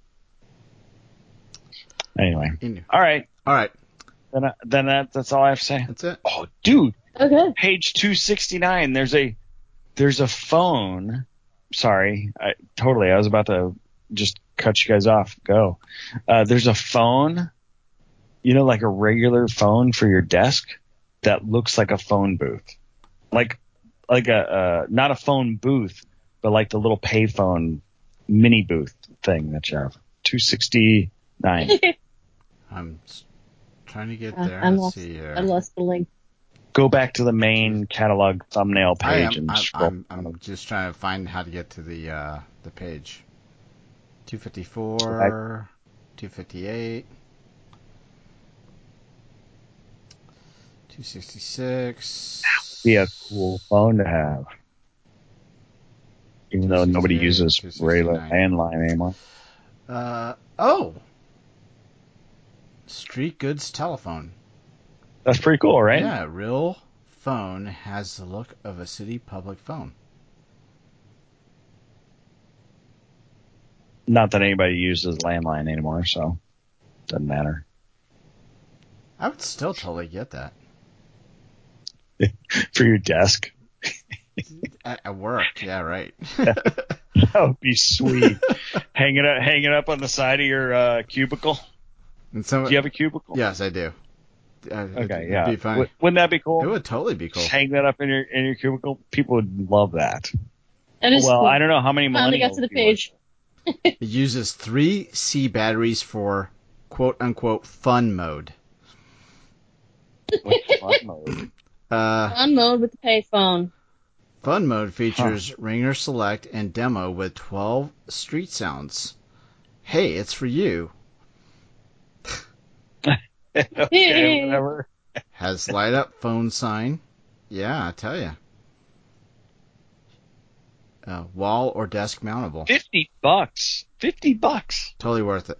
Anyway. All right. Then that's all I have to say. That's it. Oh, dude. Okay. Page 269. There's a phone. Sorry. I was about to just cut you guys off. Go. There's a phone, like a regular phone for your desk that looks like a phone booth. Like a not a phone booth, but like the little payphone mini booth thing that you have. 269. I'm trying to get there. Let's see here. I lost the link. Go back to the main catalog thumbnail page and scroll. I'm just trying to find how to get to the page. 254, 258, 266. Be a cool phone to have, even though nobody uses regular landline anymore. Street Goods telephone. That's pretty cool, right? Yeah, real phone has the look of a city public phone. Not that anybody uses landline anymore, so doesn't matter. I would still totally get that. For your desk. At work, yeah, right. That would be sweet. Hang it up on the side of your cubicle. Do you have a cubicle? Yes, I do. Okay, it'd be fun. Wouldn't that be cool? It would totally be cool. Just hang that up in your cubicle. People would love that. That is cool. I don't know how many millennials. Finally got to the page. It uses 3 C batteries for quote-unquote fun mode. What's fun mode? Fun mode with the payphone. Fun mode features Ringer Select and Demo with 12 street sounds. Hey, it's for you. Okay, whatever. Has light up phone sign. Yeah, I tell you. Wall or desk mountable. $50. $50. Totally worth it.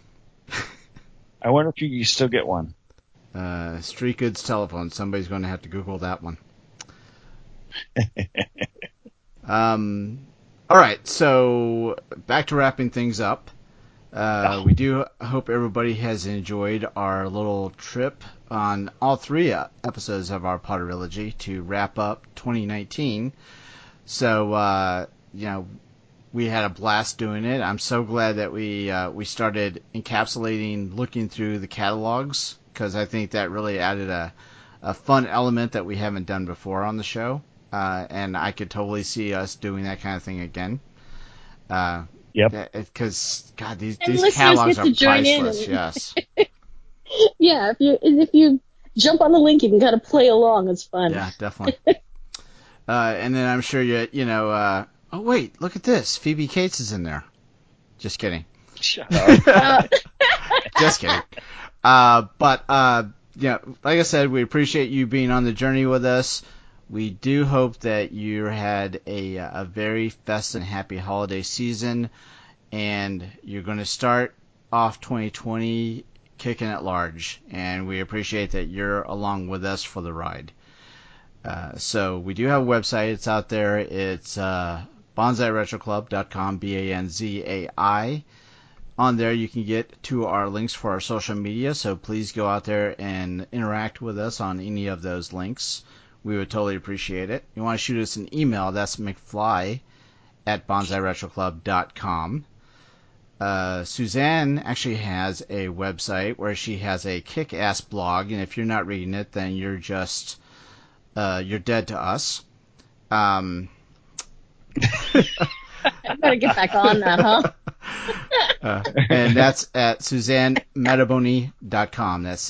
I wonder if you still get one. Street Goods telephone. Somebody's going to have to Google that one. All right, so back to wrapping things up. We do hope everybody has enjoyed our little trip on all 3 episodes of our Potterilogy to wrap up 2019. So, we had a blast doing it. I'm so glad that we started encapsulating, looking through the catalogs, because I think that really added a fun element that we haven't done before on the show. And I could totally see us doing that kind of thing again. Yep. Because God, these listeners catalogs get to are join in priceless. and- Yes. Yeah, if you jump on the link, you can kind of play along. It's fun. Yeah, definitely. And then I'm sure oh wait, look at this. Phoebe Cates is in there. Just kidding. Shut up. Just kidding. But like I said, we appreciate you being on the journey with us. We do hope that you had a very festive and happy holiday season, and you're going to start off 2020 kicking it large, and we appreciate that you're along with us for the ride. So we do have a website. It's out there. It's bonsairetroclub.com, BANZAI. On there, you can get to our links for our social media, so please go out there and interact with us on any of those links. We would totally appreciate it. You want to shoot us an email, that's mcfly@bonsairetroclub.com. Suzanne actually has a website where she has a kick-ass blog, and if you're not reading it, then you're just, you're dead to us. I better get back on that, huh? And that's at SuzanneMattaboni.com. That's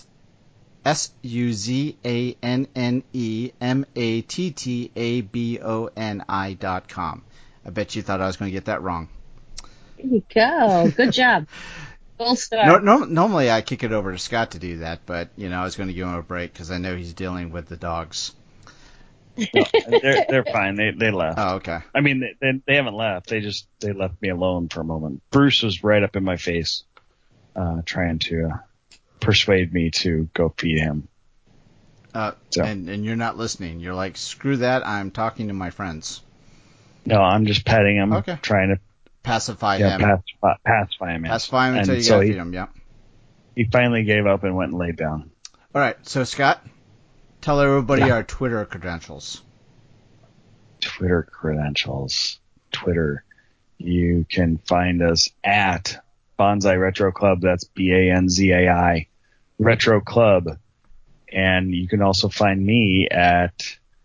SuzanneMattaboni.com. I bet you thought I was going to get that wrong. There you go. Good job. Gold star. Normally I kick it over to Scott to do that, but I was going to give him a break because I know he's dealing with the dogs. No, they're fine. They left. Oh, okay. I mean, they haven't left. They left me alone for a moment. Bruce was right up in my face, trying to persuade me to go feed him. And you're not listening. You're like, screw that. I'm talking to my friends. No, I'm just petting him, okay. Trying to pacify him. Pacify him. Yes. Pacify him until you gotta feed him. Yeah. He finally gave up and went and laid down. All right. So Scott, tell everybody Yeah. our Twitter credentials. Twitter credentials. Twitter. You can find us at Bonsai Retro Club. That's BANZAI Retro Club. And you can also find me at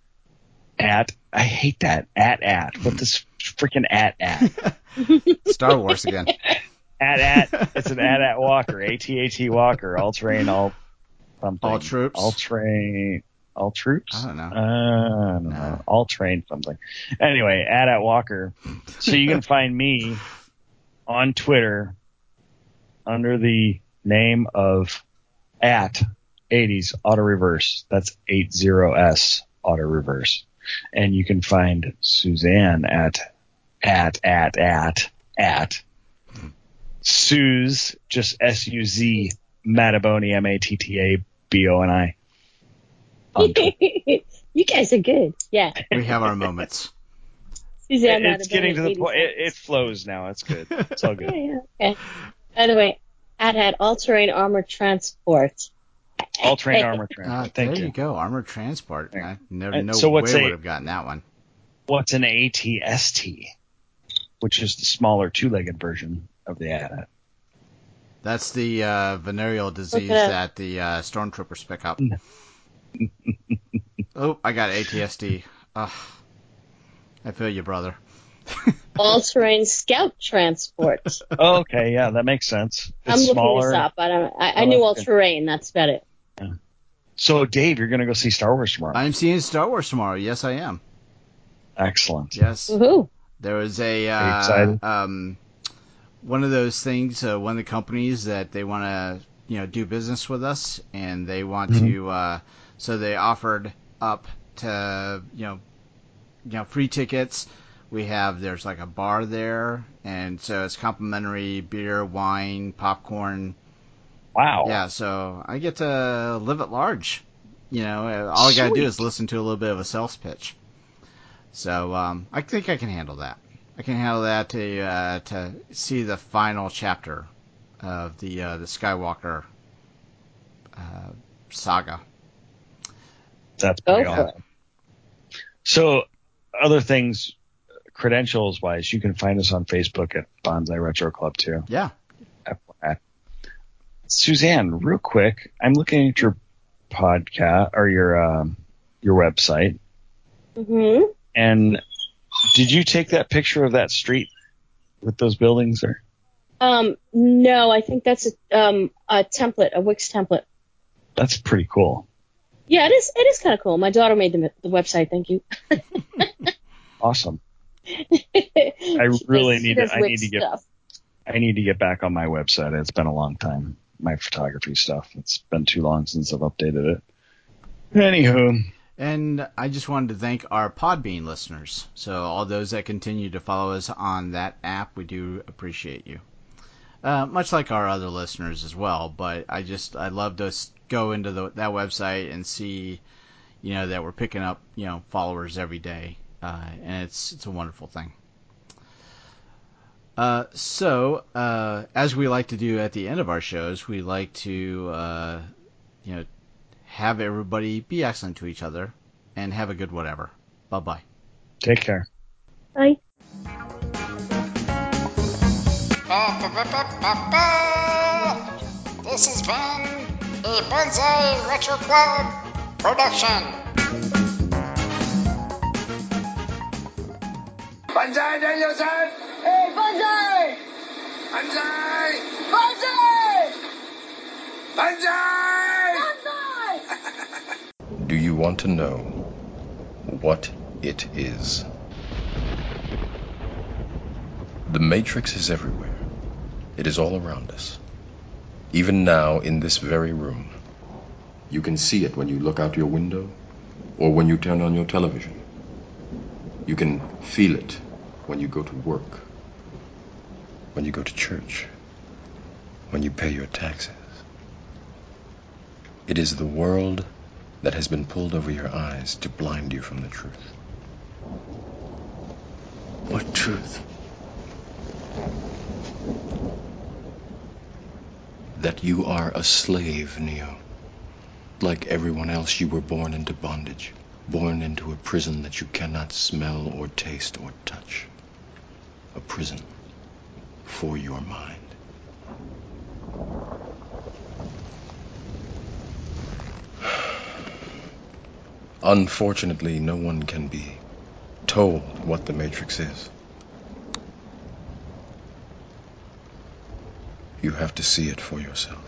I hate that at what this freaking at Star Wars again. at it's an at Walker, AT Walker, all terrain, all something, all troops, all troops. I don't know. No. All train something. Anyway, at Walker. So you can find me on Twitter under the name of at 80s Auto Reverse. That's 80S Auto Reverse. And you can find Suzanne at Suze, just SUZ Mattaboni, MATTABONI. You guys are good. Yeah. We have our moments. Suzanne It's getting to the point. It flows now. It's good. It's all good. Yeah. Okay. By the way, at all-terrain armor transport. All-terrain armor transport. Thank there you go. Armored transport. I never would have gotten that one. What's an ATST? Which is the smaller two-legged version of the AT-AT. That's the venereal disease that the stormtroopers pick up. Oh, I got ATSD. Ugh. I feel you, brother. All-terrain scout transport. Oh, okay, yeah, that makes sense. It's I'm looking smaller. this up. I knew all-terrain. That's about it. Yeah. So, Dave, you're going to go see Star Wars tomorrow. I'm seeing Star Wars tomorrow. Yes, I am. Excellent. Yes. Woohoo! There was Are you excited? one of those things. One of the companies that they want to do business with us, and they want to. So they offered up to free tickets. There's like a bar there, and so it's complimentary beer, wine, popcorn. Wow. Yeah, so I get to live at large. All I gotta do is listen to a little bit of a sales pitch. So I think I can handle that. I can handle that to see the final chapter of the Skywalker saga. That's pretty awesome. So, other things, credentials-wise, you can find us on Facebook at Bonsai Retro Club, too. Yeah. Suzanne, real quick, I'm looking at your podcast, or your website. Mm-hmm. And did you take that picture of that street with those buildings there? No, I think that's a template, a Wix template. That's pretty cool. Yeah, it is kind of cool. My daughter made the website. Thank you. Awesome. I really need to get back on my website. It's been a long time. My photography stuff. It's been too long since I've updated it. Anywho. And I just wanted to thank our Podbean listeners. So all those that continue to follow us on that app, we do appreciate you. Much like our other listeners as well, but I love to go into that website and see, that we're picking up, followers every day, and it's a wonderful thing. So as we like to do at the end of our shows, we like to, have everybody be excellent to each other and have a good whatever. Bye-bye. Take care. Bye. This has been a Bonsai Retro Club production. Bonsai Danielson! Hey, Bonsai! Bonsai! Bonsai! Bonsai! Do you want to know what it is? The Matrix is everywhere. It is all around us. Even now, in this very room. You can see it when you look out your window or when you turn on your television. You can feel it when you go to work, when you go to church, when you pay your taxes. It is the world that has been pulled over your eyes to blind you from the truth. What truth? That you are a slave, Neo. Like everyone else, you were born into bondage, born into a prison that you cannot smell or taste or touch. A prison for your mind. Unfortunately, no one can be told what the Matrix is. You have to see it for yourself.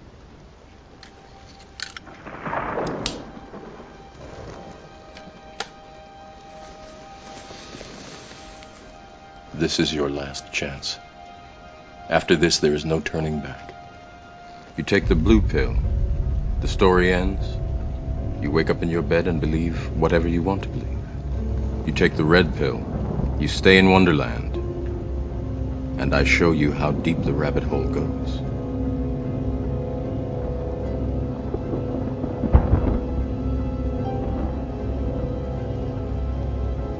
This is your last chance. After this, there is no turning back. You take the blue pill, the story ends. You wake up in your bed and believe whatever you want to believe. You take the red pill, you stay in Wonderland, and I show you how deep the rabbit hole goes.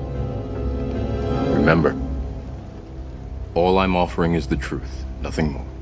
Remember, all I'm offering is the truth, nothing more.